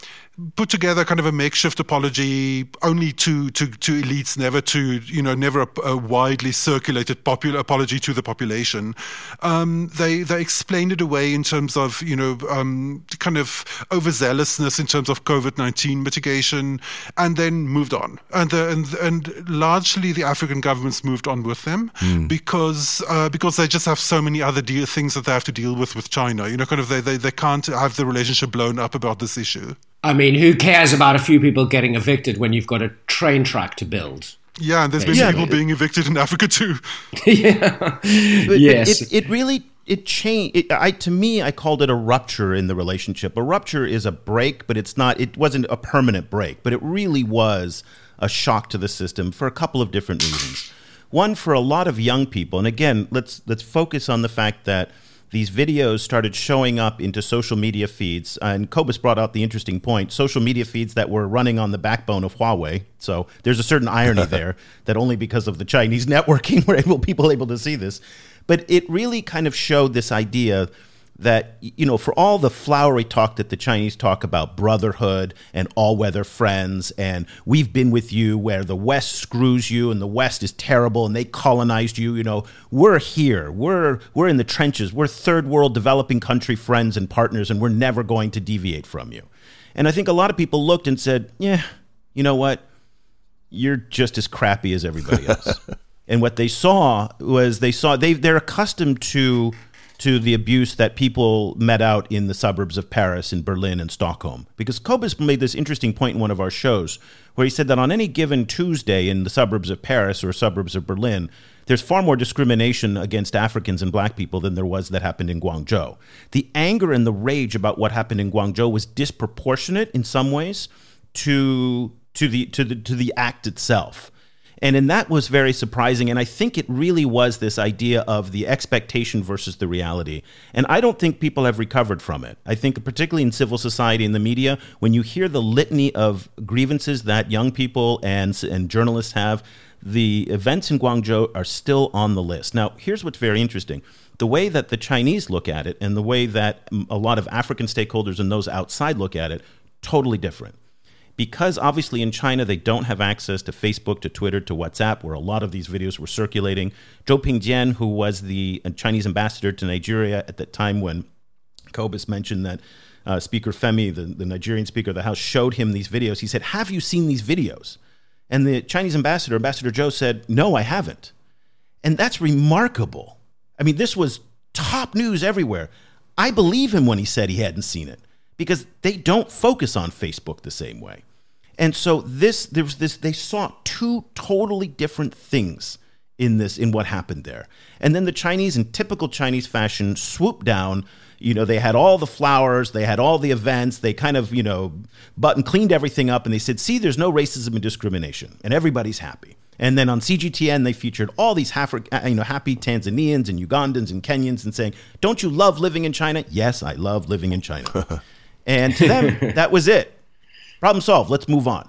put together kind of a makeshift apology only to, to, to elites, never to, you know, never a, a widely circulated popular apology to the population. Um, they they explained it away in terms of, you know, um, kind of overzealousness in terms of COVID nineteen mitigation, and then moved on. And the, and and largely the African governments moved on with them mm. because uh, because they just have so many other deal, things that they have to deal with with China. You know, kind of they, they, they can't have the relationship blown up about this issue. I mean, who cares about a few people getting evicted when you've got a train track to build? Yeah, and there's been Yeah, people but- being evicted in Africa too. yeah. But yes. It, it really it changed. It, I to me, I called it a rupture in the relationship. A rupture is a break, but it's not. It wasn't a permanent break, but it really was a shock to the system for a couple of different reasons. One, for a lot of young people, and again, let's let's focus on the fact that these videos started showing up into social media feeds. And Cobus brought out the interesting point, social media feeds that were running on the backbone of Huawei. So there's a certain irony there that only because of the Chinese networking were able, people able to see this. But it really kind of showed this idea that, you know, for all the flowery talk that the Chinese talk about brotherhood and all-weather friends and we've been with you where the West screws you and the West is terrible and they colonized you, you know, we're here. We're we're in the trenches. We're third world developing country friends and partners, and we're never going to deviate from you. And I think a lot of people looked and said, yeah, you know what? You're just as crappy as everybody else. And what they saw was they saw they they're accustomed to to the abuse that people met out in the suburbs of Paris and Berlin and Stockholm. Because Cobus made this interesting point in one of our shows where he said that on any given Tuesday in the suburbs of Paris or suburbs of Berlin, there's far more discrimination against Africans and black people than there was that happened in Guangzhou. The anger and the rage about what happened in Guangzhou was disproportionate in some ways to to the to the to the act itself. And and that was very surprising. And I think it really was this idea of the expectation versus the reality. And I don't think people have recovered from it. I think particularly in civil society and the media, when you hear the litany of grievances that young people and, and journalists have, the events in Guangzhou are still on the list. Now, here's what's very interesting. The way that the Chinese look at it and the way that a lot of African stakeholders and those outside look at it, totally different. Because obviously in China, they don't have access to Facebook, to Twitter, to WhatsApp, where a lot of these videos were circulating. Zhou Pingjian, who was the Chinese ambassador to Nigeria at the time when Cobus mentioned that uh, Speaker Femi, the, the Nigerian Speaker of the House, showed him these videos. He said, have you seen these videos? And the Chinese ambassador, Ambassador Zhou, said, no, I haven't. And that's remarkable. I mean, this was top news everywhere. I believe him when he said he hadn't seen it, because they don't focus on Facebook the same way. And so this, there was this, they saw two totally different things in this, in what happened there. And then the Chinese, in typical Chinese fashion, swooped down. You know, they had all the flowers, they had all the events, they kind of, you know, button cleaned everything up, and they said, see, there's no racism and discrimination, and everybody's happy. And then on C G T N, they featured all these happy, you know, happy Tanzanians and Ugandans and Kenyans and saying, don't you love living in China? Yes, I love living in China. And to them, that was it. Problem solved. Let's move on.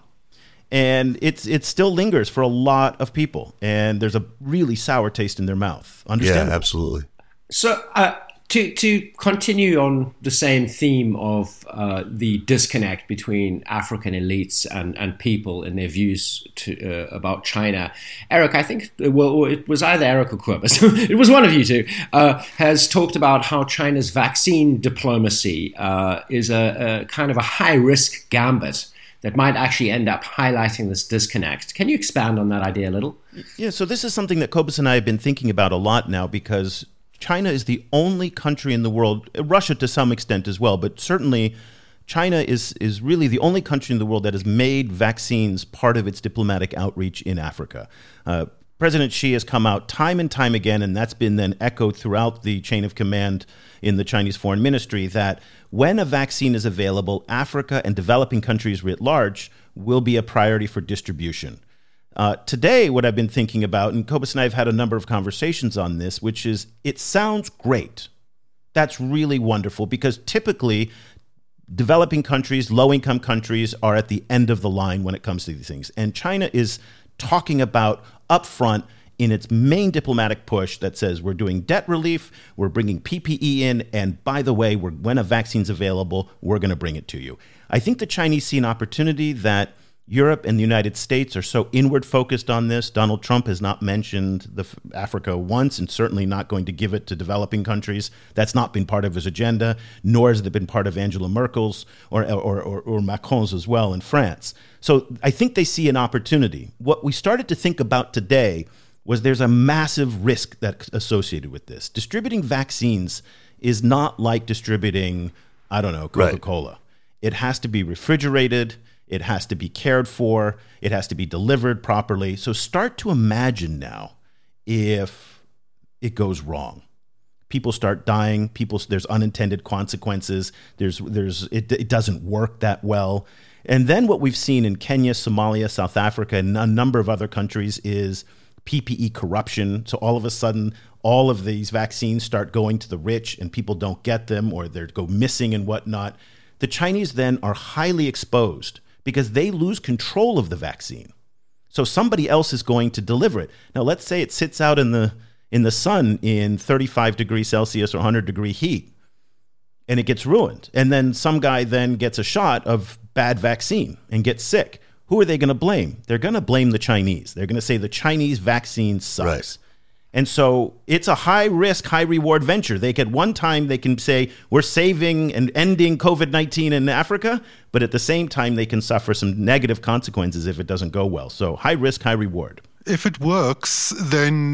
And it's it still lingers for a lot of people. And there's a really sour taste in their mouth. Understandable. Yeah, absolutely. So uh, to to continue on the same theme of uh, the disconnect between African elites and, and people and their views to, uh, about China, Eric, I think, well, it was either Eric or Cobus, it was one of you two, uh, has talked about how China's vaccine diplomacy uh, is a, a kind of a high-risk gambit that might actually end up highlighting this disconnect. Can you expand on that idea a little? Yeah, so this is something that Cobus and I have been thinking about a lot now, because China is the only country in the world, Russia to some extent as well, but certainly China is, is really the only country in the world that has made vaccines part of its diplomatic outreach in Africa. Uh, President Xi has come out time and time again, and that's been then echoed throughout the chain of command in the Chinese Foreign Ministry, that when a vaccine is available, Africa and developing countries writ large will be a priority for distribution. Uh, today, what I've been thinking about, and Cobus and I have had a number of conversations on this, which is, it sounds great. That's really wonderful, because typically developing countries, low-income countries are at the end of the line when it comes to these things. And China is talking about upfront in its main diplomatic push that says we're doing debt relief, we're bringing P P E in, and by the way, we're, when a vaccine's available, we're going to bring it to you. I think the Chinese see an opportunity that Europe and the United States are so inward focused on this. Donald Trump has not mentioned the Africa once, and certainly not going to give it to developing countries. That's not been part of his agenda, nor has it been part of Angela Merkel's or, or, or, or Macron's as well in France. So I think they see an opportunity. What we started to think about today was there's a massive risk that's associated with this. Distributing vaccines is not like distributing, I don't know, Coca-Cola. Right. It has to be refrigerated. It has to be cared for. It has to be delivered properly. So start to imagine now if it goes wrong. People start dying. People, there's unintended consequences. There's, there's, it, it doesn't work that well. And then what we've seen in Kenya, Somalia, South Africa, and a number of other countries is P P E corruption. So all of a sudden, all of these vaccines start going to the rich, and people don't get them, or they go missing and whatnot. The Chinese then are highly exposed because they lose control of the vaccine. So somebody else is going to deliver it. Now, let's say it sits out in the in the sun in thirty-five degrees Celsius or one hundred degree heat, and it gets ruined. And then some guy then gets a shot of bad vaccine and gets sick. Who are they going to blame? They're going to blame the Chinese. They're going to say the Chinese vaccine sucks. Right. And so it's a high risk, high reward venture. They at one time they can say we're saving and ending COVID nineteen in Africa, but at the same time they can suffer some negative consequences if it doesn't go well. So high risk, high reward. If it works, then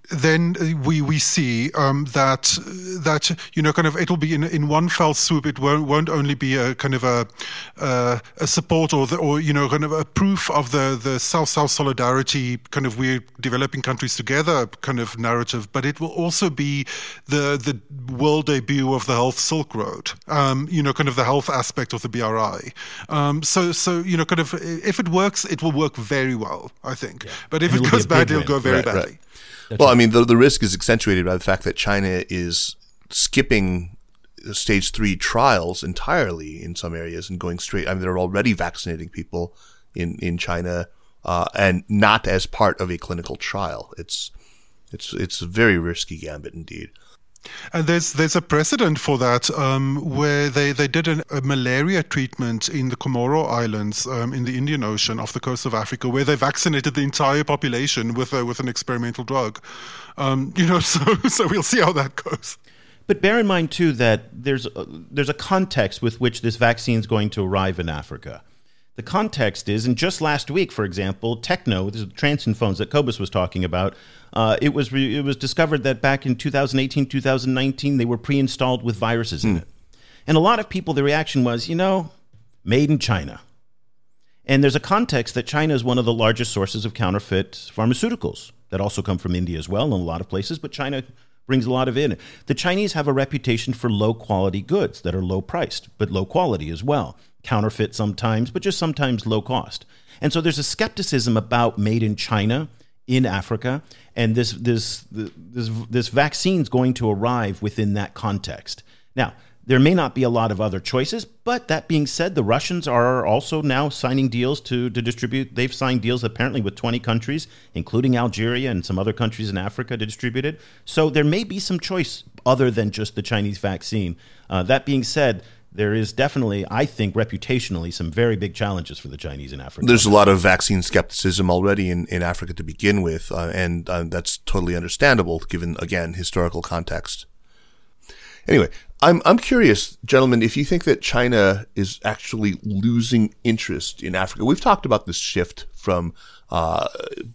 then we we see um, that that you know kind of it'll be in in one fell swoop. It won't won't only be a kind of a uh, a support or the, or you know kind of a proof of the the South South solidarity kind of we're developing countries together kind of narrative, but it will also be the the world debut of the Health Silk Road. Um, you know kind of the health aspect of the B R I. Um, so so you know kind of if it works, it will work very well, I think. Yeah. But if and it goes badly, it'll go very right, badly. Right. Well, I mean, the, the risk is accentuated by the fact that China is skipping stage three trials entirely in some areas and going straight. I mean, they're already vaccinating people in, in China uh, and not as part of a clinical trial. It's it's it's a very risky gambit indeed. And there's there's a precedent for that um, where they, they did an, a malaria treatment in the Comoro Islands um, in the Indian Ocean off the coast of Africa, where they vaccinated the entire population with a, with an experimental drug. Um, you know, so so we'll see how that goes. But bear in mind too that there's a, there's a context with which this vaccine is going to arrive in Africa. The context is, and just last week, for example, Techno, the Transsion phones that Cobus was talking about, uh, it was re- it was discovered that back in two thousand eighteen, two thousand nineteen, they were pre-installed with viruses in mm. it. And a lot of people, the reaction was, you know, made in China. And there's a context that China is one of the largest sources of counterfeit pharmaceuticals that also come from India as well in a lot of places, but China brings a lot of it in. The Chinese have a reputation for low-quality goods that are low-priced, but low quality as well. Counterfeit sometimes, but just sometimes low cost. And so there's a skepticism about made in China, in Africa, and this this this this vaccine's going to arrive within that context. Now, there may not be a lot of other choices, but that being said, the Russians are also now signing deals to, to distribute. They've signed deals apparently with twenty countries, including Algeria and some other countries in Africa to distribute it. So there may be some choice other than just the Chinese vaccine. Uh, that being said, there is definitely, I think, reputationally, some very big challenges for the Chinese in Africa. There's a lot of vaccine skepticism already in, in Africa to begin with, uh, and uh, that's totally understandable given, again, historical context. Anyway, I'm I'm curious, gentlemen, if you think that China is actually losing interest in Africa. We've talked about this shift from uh,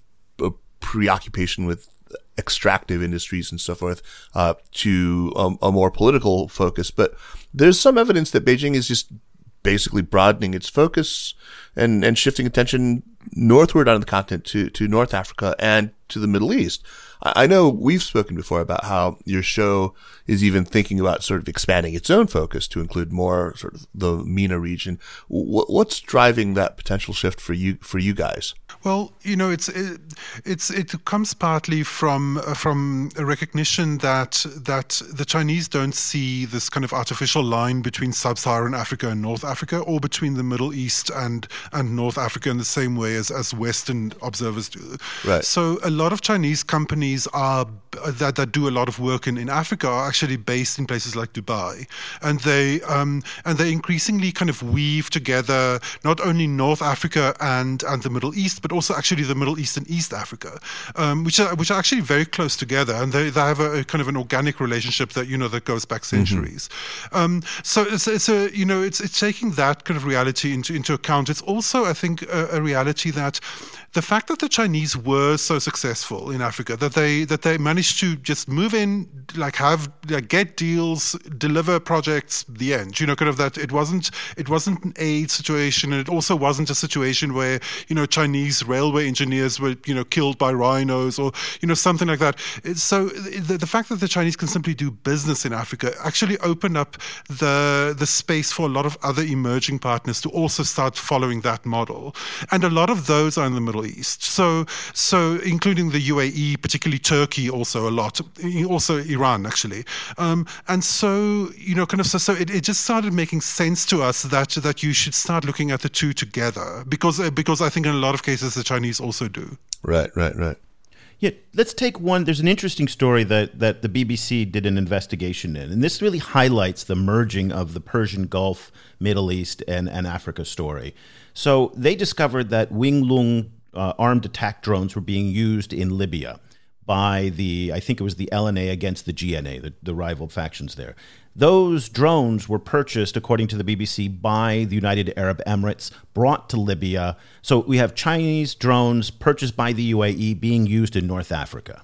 a preoccupation with extractive industries and so forth uh, to um, a more political focus, but there's some evidence that Beijing is just basically broadening its focus and, and shifting attention northward on the continent to, to North Africa and to the Middle East. I know we've spoken before about how your show is even thinking about sort of expanding its own focus to include more sort of the MENA region. What's driving that potential shift for you for you guys? Well, you know, it's it, it's it comes partly from uh, from a recognition that that the Chinese don't see this kind of artificial line between sub-Saharan Africa and North Africa, or between the Middle East and and North Africa in the same way as as Western observers do. Right. So a lot of Chinese companies are that that do a lot of work in, in Africa are actually based in places like Dubai, and they um, and they increasingly kind of weave together not only North Africa and and the Middle East, but also actually the Middle East and East Africa, um, which are which are actually very close together, and they, they have a, a kind of an organic relationship that you know that goes back centuries. Mm-hmm. Um, so it's it's a you know it's it's taking that kind of reality into into account. It's also, I think, a, a reality that the fact that the Chinese were so successful in Africa, that they that they managed to just move in, like have like get deals, deliver projects, the end. You know, kind of that it wasn't it wasn't an aid situation, and it also wasn't a situation where you know Chinese railway engineers were you know killed by rhinos or you know something like that. It's so the, the fact that the Chinese can simply do business in Africa actually opened up the the space for a lot of other emerging partners to also start following that model, and a lot of those are in the Middle East. So, so including the U A E, particularly Turkey, also a lot, also Iran actually, um, and so you know, kind of so, so it, it just started making sense to us that that you should start looking at the two together because because I think in a lot of cases the Chinese also do. Right, right, right. Yeah, let's take one. There's an interesting story that, that the B B C did an investigation in, and this really highlights the merging of the Persian Gulf, Middle East, and, and Africa story. So they discovered that Wing Lung uh, armed attack drones were being used in Libya by the, I think it was the L N A against the G N A, the, the rival factions there. Those drones were purchased, according to the B B C, by the United Arab Emirates, brought to Libya. So we have Chinese drones purchased by the U A E being used in North Africa.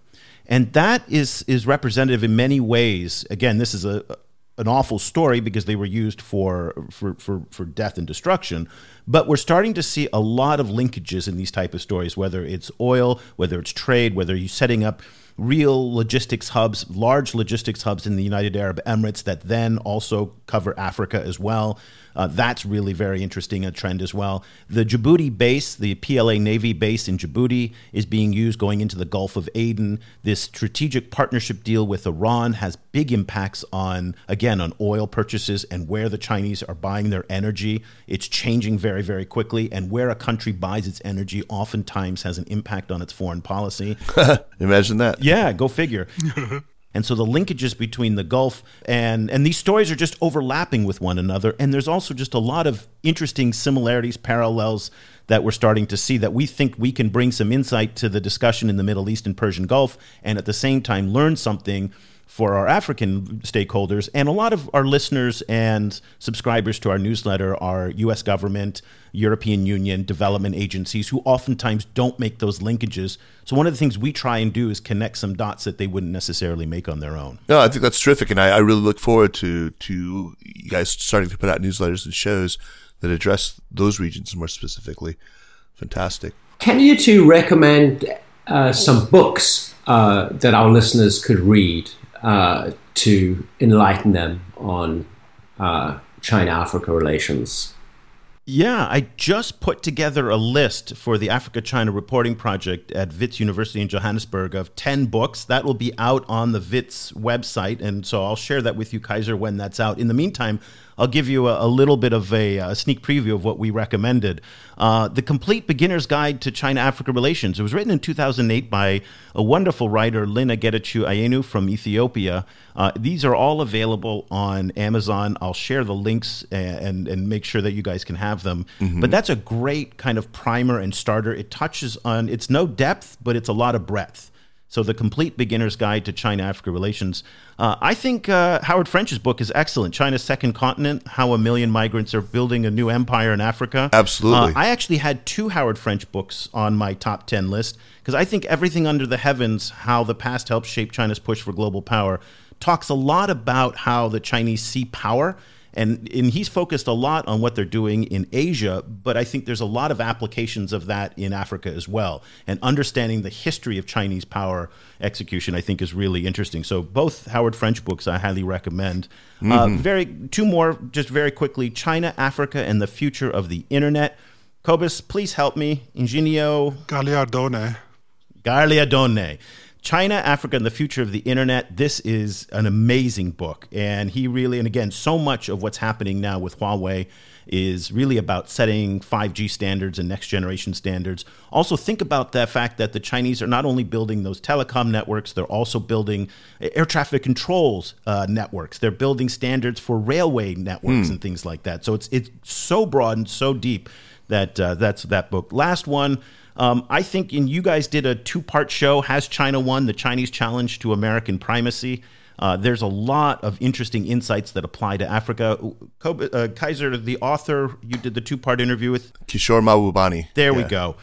And that is is representative in many ways. Again, this is a an awful story because they were used for, for for for death and destruction. But we're starting to see a lot of linkages in these type of stories, whether it's oil, whether it's trade, whether you're setting up real logistics hubs, large logistics hubs in the United Arab Emirates that then also cover Africa as well. Uh, that's really very interesting, a trend as well. The Djibouti base, the P L A Navy base in Djibouti, is being used going into the Gulf of Aden. This strategic partnership deal with Iran has big impacts on, again, on oil purchases and where the Chinese are buying their energy. It's changing very, very quickly, and where a country buys its energy oftentimes has an impact on its foreign policy. Imagine that. Yeah, go figure. And so the linkages between the Gulf and, and these stories are just overlapping with one another. And there's also just a lot of interesting similarities, parallels that we're starting to see that we think we can bring some insight to the discussion in the Middle East and Persian Gulf, and at the same time learn something for our African stakeholders. And a lot of our listeners and subscribers to our newsletter are U S government, European Union, development agencies who oftentimes don't make those linkages. So one of the things we try and do is connect some dots that they wouldn't necessarily make on their own. No, I think that's terrific. And I, I really look forward to, to you guys starting to put out newsletters and shows that address those regions more specifically. Fantastic. Can you two recommend uh, some books uh, that our listeners could read Uh, to enlighten them on uh, China-Africa relations? Yeah, I just put together a list for the Africa-China Reporting Project at Wits University in Johannesburg of ten books. That will be out on the Wits website, and so I'll share that with you, Kaiser, when that's out. In the meantime, I'll give you a, a little bit of a, a sneak preview of what we recommended. Uh, the Complete Beginner's Guide to China-Africa Relations. It was written in two thousand eight by a wonderful writer, Lina Getachew Ayenu from Ethiopia. Uh, these are all available on Amazon. I'll share the links and, and, and make sure that you guys can have them. Mm-hmm. But that's a great kind of primer and starter. It touches on, it's no depth, but it's a lot of breadth. So the Complete Beginner's Guide to China-Africa Relations. Uh, I think uh, Howard French's book is excellent. China's Second Continent, How a Million Migrants Are Building a New Empire in Africa. Absolutely. Uh, I actually had two Howard French books on my top ten list because I think Everything Under the Heavens, How the Past Helped Shape China's Push for Global Power, talks a lot about how the Chinese see power. And, and he's focused a lot on what they're doing in Asia, but I think there's a lot of applications of that in Africa as well. And understanding the history of Chinese power execution, I think, is really interesting. So both Howard French books I highly recommend. Mm-hmm. Uh, very two more, just very quickly, China, Africa, and the Future of the Internet. Cobus, please help me. Ingenio Gagliardone. Gagliardone. China, Africa, and the Future of the Internet. This is an amazing book. And he really, and again, so much of what's happening now with Huawei is really about setting five G standards and next generation standards. Also, think about the fact that the Chinese are not only building those telecom networks, they're also building air traffic controls uh, networks. They're building standards for railway networks mm. and things like that. So it's it's so broad and so deep that uh, that's that book. Last one. Um, I think, and you guys did a two-part show, Has China Won? The Chinese Challenge to American Primacy. Uh, there's a lot of interesting insights that apply to Africa. Uh, Kaiser, the author, you did the two-part interview with? Kishore Mahbubani. There yeah. we go.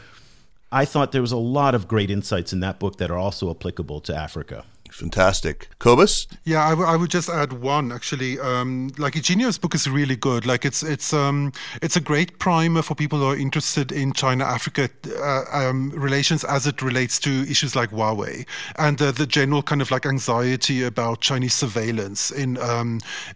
I thought there was a lot of great insights in that book that are also applicable to Africa. Fantastic. Cobus? Yeah, I, w- I would just add one, actually. Um, like, Eugenio's book is really good. Like, it's it's um it's a great primer for people who are interested in China-Africa uh, um, relations as it relates to issues like Huawei and uh, the general kind of like anxiety about Chinese surveillance in um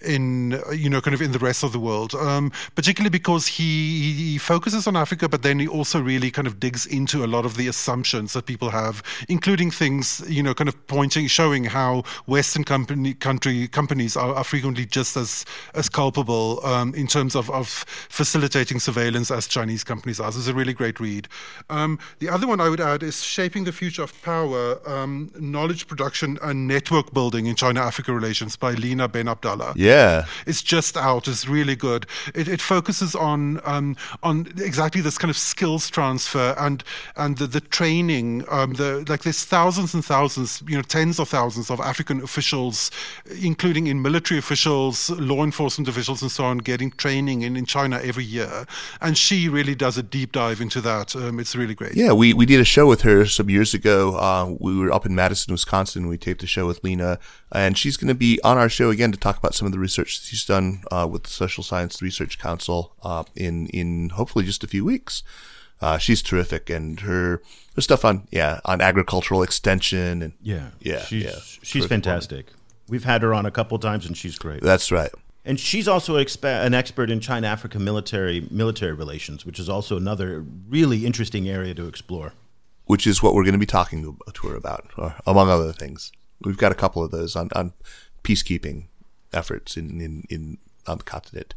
in you know kind of in the rest of the world. Um, particularly because he he focuses on Africa, but then he also really kind of digs into a lot of the assumptions that people have, including things you know kind of pointing showing Showing how Western company, country companies are, are frequently just as as culpable um, in terms of, of facilitating surveillance as Chinese companies are. So it's a really great read. Um, the other one I would add is Shaping the Future of Power, um, Knowledge Production and Network Building in China-Africa Relations by Lina Ben Abdallah. Yeah. It's just out. It's really good. It, it focuses on um, on exactly this kind of skills transfer and and the, the training. Um, the like there's thousands and thousands, you know, tens of thousands of African officials, including in military officials, law enforcement officials, and so on, getting training in, in China every year. And she really does a deep dive into that. Um, it's really great. Yeah, we, we did a show with her some years ago. Uh, we were up in Madison, Wisconsin. We taped a show with Lena, and she's going to be on our show again to talk about some of the research she's done uh, with the Social Science Research Council uh, in in hopefully just a few weeks. Uh, she's terrific, and her, her stuff on yeah on agricultural extension and yeah yeah she's, yeah she's fantastic. Woman. We've had her on a couple times, and she's great. That's right. And she's also an expert in China-Africa military military relations, which is also another really interesting area to explore. Which is what we're going to be talking to, to her about, or among other things. We've got a couple of those on, on peacekeeping efforts in, in, in on the continent.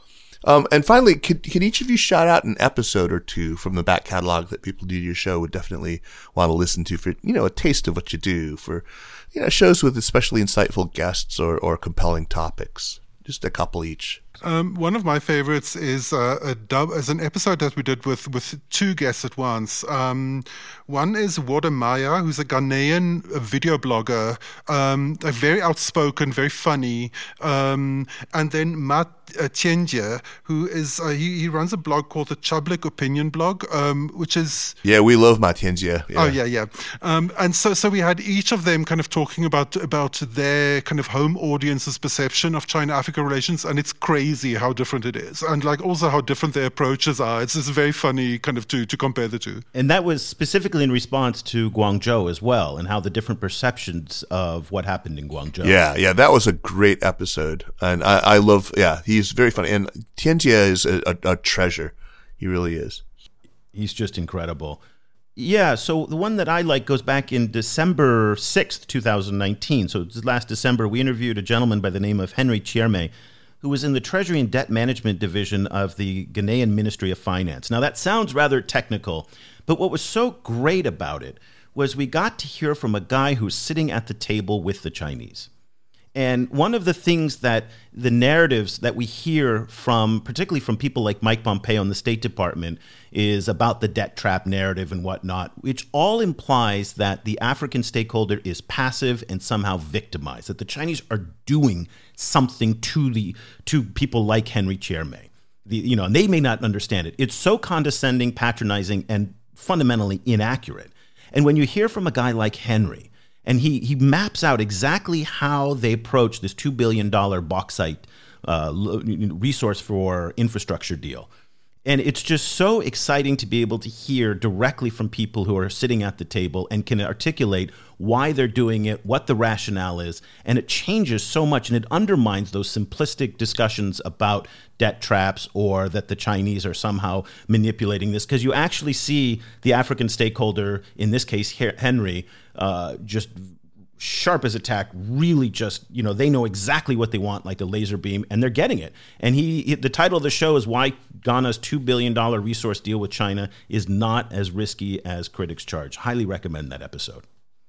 Um, and finally, can, can each of you shout out an episode or two from the back catalog that people do to your show would definitely want to listen to for, you know, a taste of what you do, for, you know, shows with especially insightful guests or, or compelling topics? Just a couple each. Um, one of my favorites is uh, a dub, as an episode that we did with, with two guests at once. Um, one is Wada Maya, who's a Ghanaian video blogger, um, a very outspoken, very funny. Um, and then Matt uh, Tienje, who is uh, he, he runs a blog called the Chublik Opinion Blog, um, which is yeah, we love Matt Tienje. Yeah. Oh yeah, yeah. Um, and so so we had each of them kind of talking about about their kind of home audience's perception of China-Africa relations, and it's crazy. How different it is, and like also how different their approaches are. It's just very funny kind of to to compare the two. And that was specifically in response to Guangzhou as well, and how the different perceptions of what happened in Guangzhou. Yeah, yeah, that was a great episode, and I, I love. Yeah, he's very funny, and Tienje is a, a, a treasure. He really is. He's just incredible. Yeah, so the one that I like goes back in December sixth, twenty nineteen. So last December, we interviewed a gentleman by the name of Henry Chierme, who was in the Treasury and Debt Management Division of the Ghanaian Ministry of Finance. Now, that sounds rather technical, but what was so great about it was we got to hear from a guy who's sitting at the table with the Chinese. And one of the things that the narratives that we hear from, particularly from people like Mike Pompeo in the State Department, is about the debt trap narrative and whatnot, which all implies that the African stakeholder is passive and somehow victimized, that the Chinese are doing something to the to people like Henry Chierme. The, you know, and they may not understand it. It's so condescending, patronizing, and fundamentally inaccurate. And when you hear from a guy like Henry, and he he maps out exactly how they approach this two billion dollars bauxite uh, resource for infrastructure deal. And it's just so exciting to be able to hear directly from people who are sitting at the table and can articulate why they're doing it, what the rationale is. And it changes so much, and it undermines those simplistic discussions about debt traps or that the Chinese are somehow manipulating this, because you actually see the African stakeholder, in this case Henry, uh, just sharp as a tack, really just, you know, they know exactly what they want, like a laser beam, and they're getting it. And he, he the title of the show is Why Ghana's two billion dollars Resource Deal with China is Not as Risky as Critics Charge. Highly recommend that episode.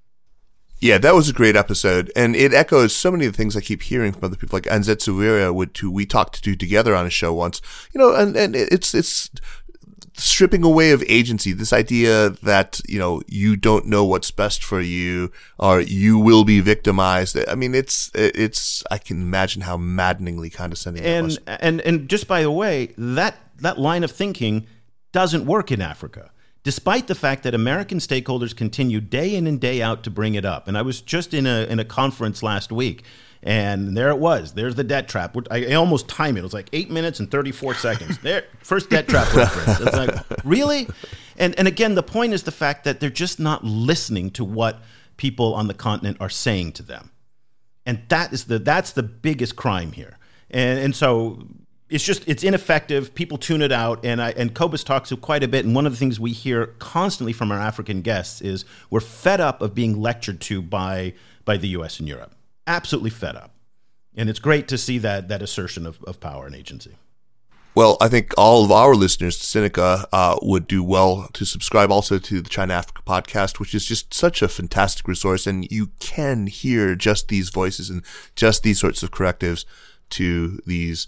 Yeah, that was a great episode, and it echoes so many of the things I keep hearing from other people, like Anzetsu Wira, who we talked to together on a show once. You know, and, and it's it's stripping away of agency, this idea that, you know, you don't know what's best for you, or you will be victimized. I mean, it's it's I can imagine how maddeningly condescending and, that was. And and just by the way, that that line of thinking doesn't work in Africa, despite the fact that American stakeholders continue day in and day out to bring it up. And I was just in a in a conference last week, and there it was. There's the debt trap. I almost timed it. It was like eight minutes and thirty-four seconds. There, first debt trap reference. It's like, really? And and again, the point is the fact that they're just not listening to what people on the continent are saying to them, and that is the that's the biggest crime here. And and so it's just it's ineffective. People tune it out, and I and Cobus talks quite a bit. And one of the things we hear constantly from our African guests is we're fed up of being lectured to by by the U S and Europe. Absolutely fed up. And it's great to see that that assertion of, of power and agency. Well, I think all of our listeners to Sinica uh, would do well to subscribe also to the China Africa podcast, which is just such a fantastic resource. And you can hear just these voices and just these sorts of correctives to these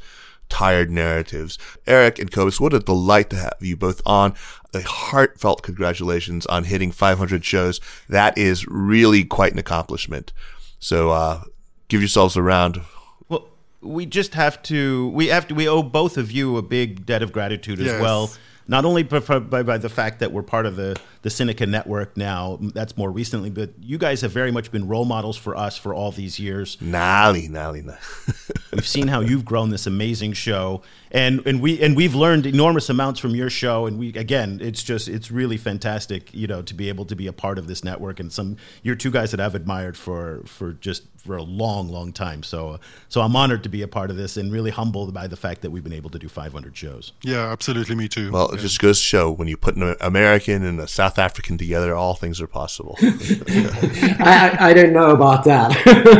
tired narratives. Eric and Cobus, what a delight to have you both on. A heartfelt congratulations on hitting five hundred shows. That is really quite an accomplishment. So uh, give yourselves a round. Well, we just have to, we have to, we owe both of you a big debt of gratitude as Yes. well. Not only by, by, by the fact that we're part of the, the Sinica network now, that's more recently, but you guys have very much been role models for us for all these years. Nali, nali, nali. We've seen how you've grown this amazing show, and and we and we've learned enormous amounts from your show. And we again, it's just it's really fantastic, you know, to be able to be a part of this network. And some you're two guys that I've admired for for just for a long, long time. So so I'm honored to be a part of this, and really humbled by the fact that we've been able to do five hundred shows. Yeah, absolutely. Me too. Well, it Yeah. just goes to show when you put an American and a South African together, all things are possible. I, I, I don't know about that.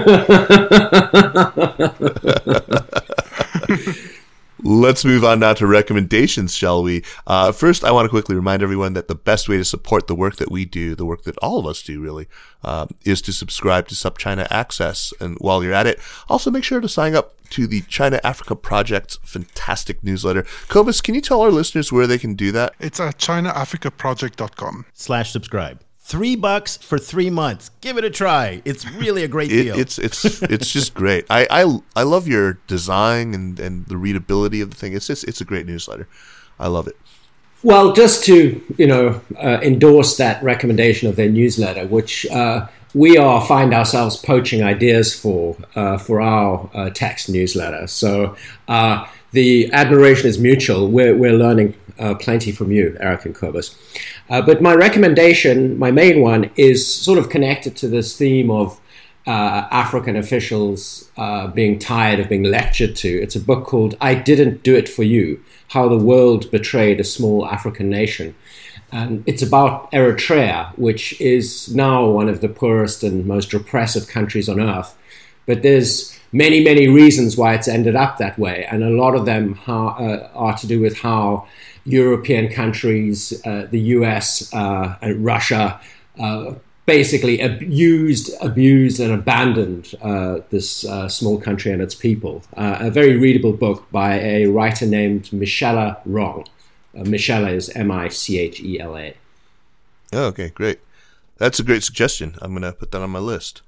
Let's move on now to recommendations, shall we? Uh, first, I want to quickly remind everyone that the best way to support the work that we do, the work that all of us do really, um, is to subscribe to SupChina Access. And while you're at it, also make sure to sign up to the China Africa Project's fantastic newsletter. Cobus, can you tell our listeners where they can do that? It's at china africa project dot com. Slash subscribe. Three bucks for three months. Give it a try. It's really a great It, deal. it's it's it's just great. I, I I love your design and, and the readability of the thing. It's just it's a great newsletter. I love it. Well, just to, you know, uh, endorse that recommendation of their newsletter, which uh, we are find ourselves poaching ideas for uh, for our uh, text newsletter. So uh, the admiration is mutual. We're we're learning uh, plenty from you, Eric and Cobus. Uh, but my recommendation, my main one, is sort of connected to this theme of uh, African officials uh, being tired of being lectured to. It's a book called I Didn't Do It For You, How the World Betrayed a Small African Nation. And it's about Eritrea, which is now one of the poorest and most repressive countries on earth. But there's many, many reasons why it's ended up that way. And a lot of them how, uh, are to do with how European countries, uh, the U S uh, and Russia, uh, basically abused, abused and abandoned uh, this uh, small country and its people. Uh, a very readable book by a writer named Michela Wrong. Uh, Michela is M I C H E L A. Oh, okay, great. That's a great suggestion. I'm going to put that on my list.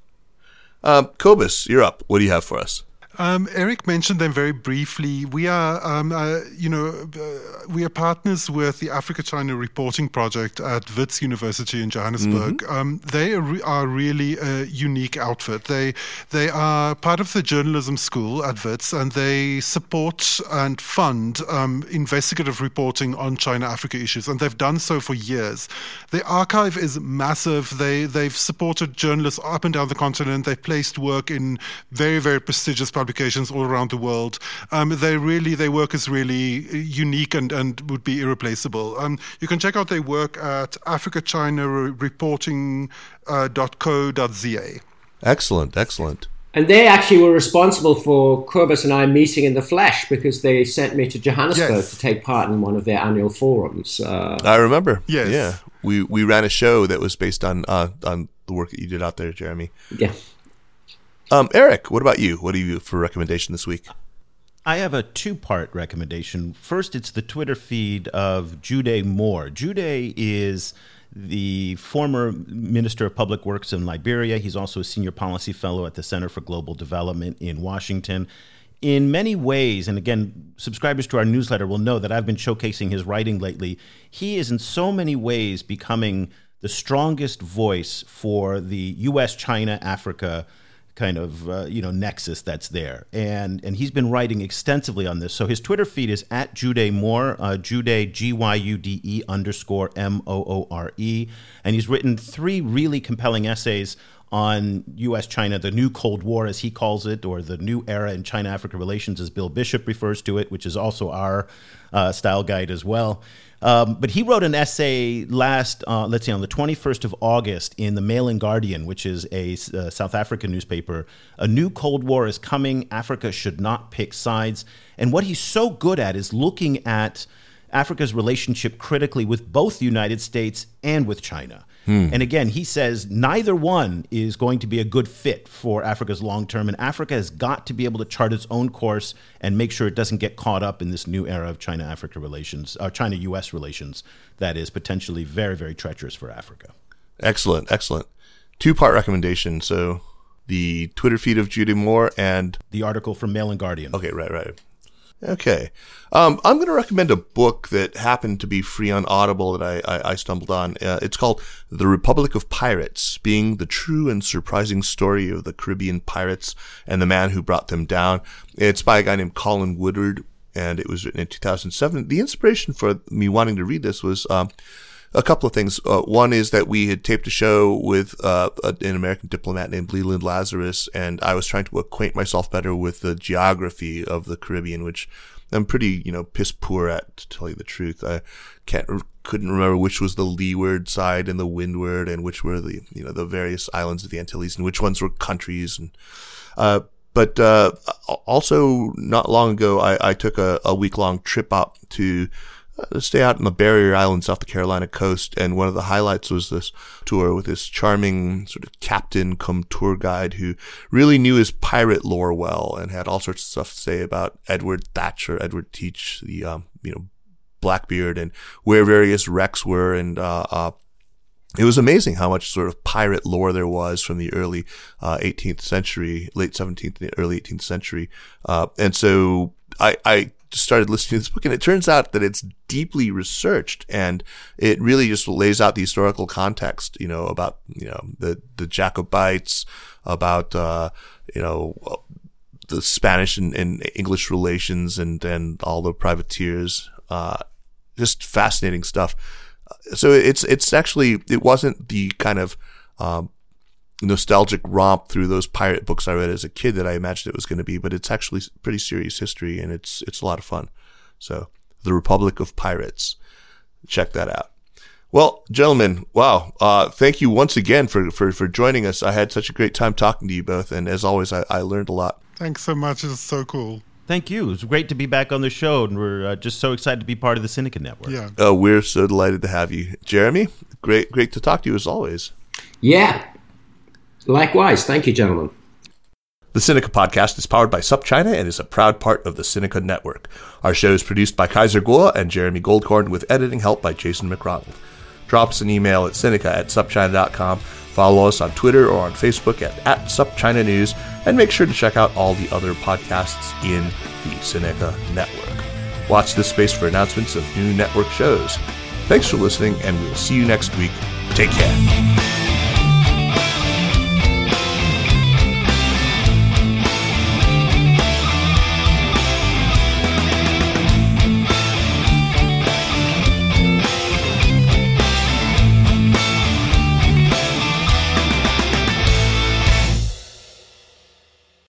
Uh, Cobus, you're up. What do you have for us? Um, Eric mentioned them very briefly. We are, um, uh, you know, uh, we are partners with the Africa-China Reporting Project at Wits University in Johannesburg. Mm-hmm. Um, they are, re- are really a unique outfit. They they are part of the journalism school at Wits, and they support and fund um, investigative reporting on China-Africa issues, and they've done so for years. The archive is massive. They they've supported journalists up and down the continent. They've placed work in very very prestigious publications all around the world. Um, they really, their work is really unique and, and would be irreplaceable. Um, you can check out their work at africa china reporting dot co dot z a. Excellent, excellent. And they actually were responsible for Cobus and I meeting in the flesh because they sent me to Johannesburg Yes. to take part in one of their annual forums. Uh, I remember. Yes. Yeah. We we ran a show that was based on uh, on the work that you did out there, Jeremy. yeah. Um, Eric, what about you? What do you have for recommendation this week? I have a two-part recommendation. First, it's the Twitter feed of Jude Moore. Jude is the former Minister of Public Works in Liberia. He's also a senior policy fellow at the Center for Global Development in Washington. In many ways, and again, subscribers to our newsletter will know that I've been showcasing his writing lately. He is in so many ways becoming the strongest voice for the U S China Africa kind of uh, you know nexus that's there, and and he's been writing extensively on this. So his Twitter feed is at Jude Moore, uh, Jude G Y U D E underscore M O O R E, and he's written three really compelling essays on U S China, the new Cold War, as he calls it, or the new era in China-Africa relations, as Bill Bishop refers to it, which is also our uh, style guide as well. Um, but he wrote an essay last, uh, let's see, on the twenty-first of August in the Mail and Guardian, which is a uh, South African newspaper. A new Cold War is coming. Africa should not pick sides. And what he's so good at is looking at Africa's relationship critically with both the United States and with China. Hmm. And again, he says neither one is going to be a good fit for Africa's long term. And Africa has got to be able to chart its own course and make sure it doesn't get caught up in this new era of China-Africa relations, or China-U S relations that is potentially very, very treacherous for Africa. Excellent, excellent. Two-part recommendation. So the Twitter feed of Judy Moore and the article from Mail and Guardian. Okay, right, right. Okay. Um, I'm going to recommend a book that happened to be free on Audible that I, I, I stumbled on. Uh, it's called The Republic of Pirates, Being the True and Surprising Story of the Caribbean Pirates and the Man Who Brought Them Down. It's by a guy named Colin Woodward, and it was written in two thousand seven. The inspiration for me wanting to read this was um, a couple of things. Uh, one is that we had taped a show with uh, an American diplomat named Leland Lazarus, and I was trying to acquaint myself better with the geography of the Caribbean, which I'm pretty, you know, piss poor at, to tell you the truth. I can't, couldn't remember which was the leeward side and the windward, and which were the, you know, the various islands of the Antilles, and which ones were countries. And uh, but uh, also not long ago, I, I took a, a week long trip up to Uh, stay out in the Barrier Islands off the Carolina coast, and one of the highlights was this tour with this charming sort of captain come tour guide who really knew his pirate lore well and had all sorts of stuff to say about Edward Thatcher, Edward Teach, the um, you know, Blackbeard, and where various wrecks were, and uh, uh it was amazing how much sort of pirate lore there was from the early uh, eighteenth century, late seventeenth, early eighteenth century, uh, and so I. I started listening to this book, and it turns out that it's deeply researched, and it really just lays out the historical context, you know, about, you know, the, the Jacobites, about, uh, you know, the Spanish and, and English relations, and, and all the privateers, uh, just fascinating stuff. So it's, it's actually, it wasn't the kind of, um, nostalgic romp through those pirate books I read as a kid that I imagined it was going to be, but it's actually pretty serious history, and it's it's a lot of fun. So, The Republic of Pirates, check that out. Well, gentlemen, wow, uh, thank you once again for, for, for joining us. I had such a great time talking to you both, and as always, I, I learned a lot. Thanks so much. It's so cool. Thank you. It's great to be back on the show, and we're uh, just so excited to be part of the Sinica Network. Yeah, uh, we're so delighted to have you. Jeremy, great, great to talk to you as always. Yeah. Likewise. Thank you, gentlemen. The Sinica Podcast is powered by SupChina and is a proud part of the Sinica Network. Our show is produced by Kaiser Kuo and Jeremy Goldkorn, with editing help by Jason McRonald. Drop us an email at Sinica at supchina dot com. Follow us on Twitter or on Facebook at, at SupChina News, and make sure to check out all the other podcasts in the Sinica Network. Watch this space for announcements of new network shows. Thanks for listening, and we'll see you next week. Take care.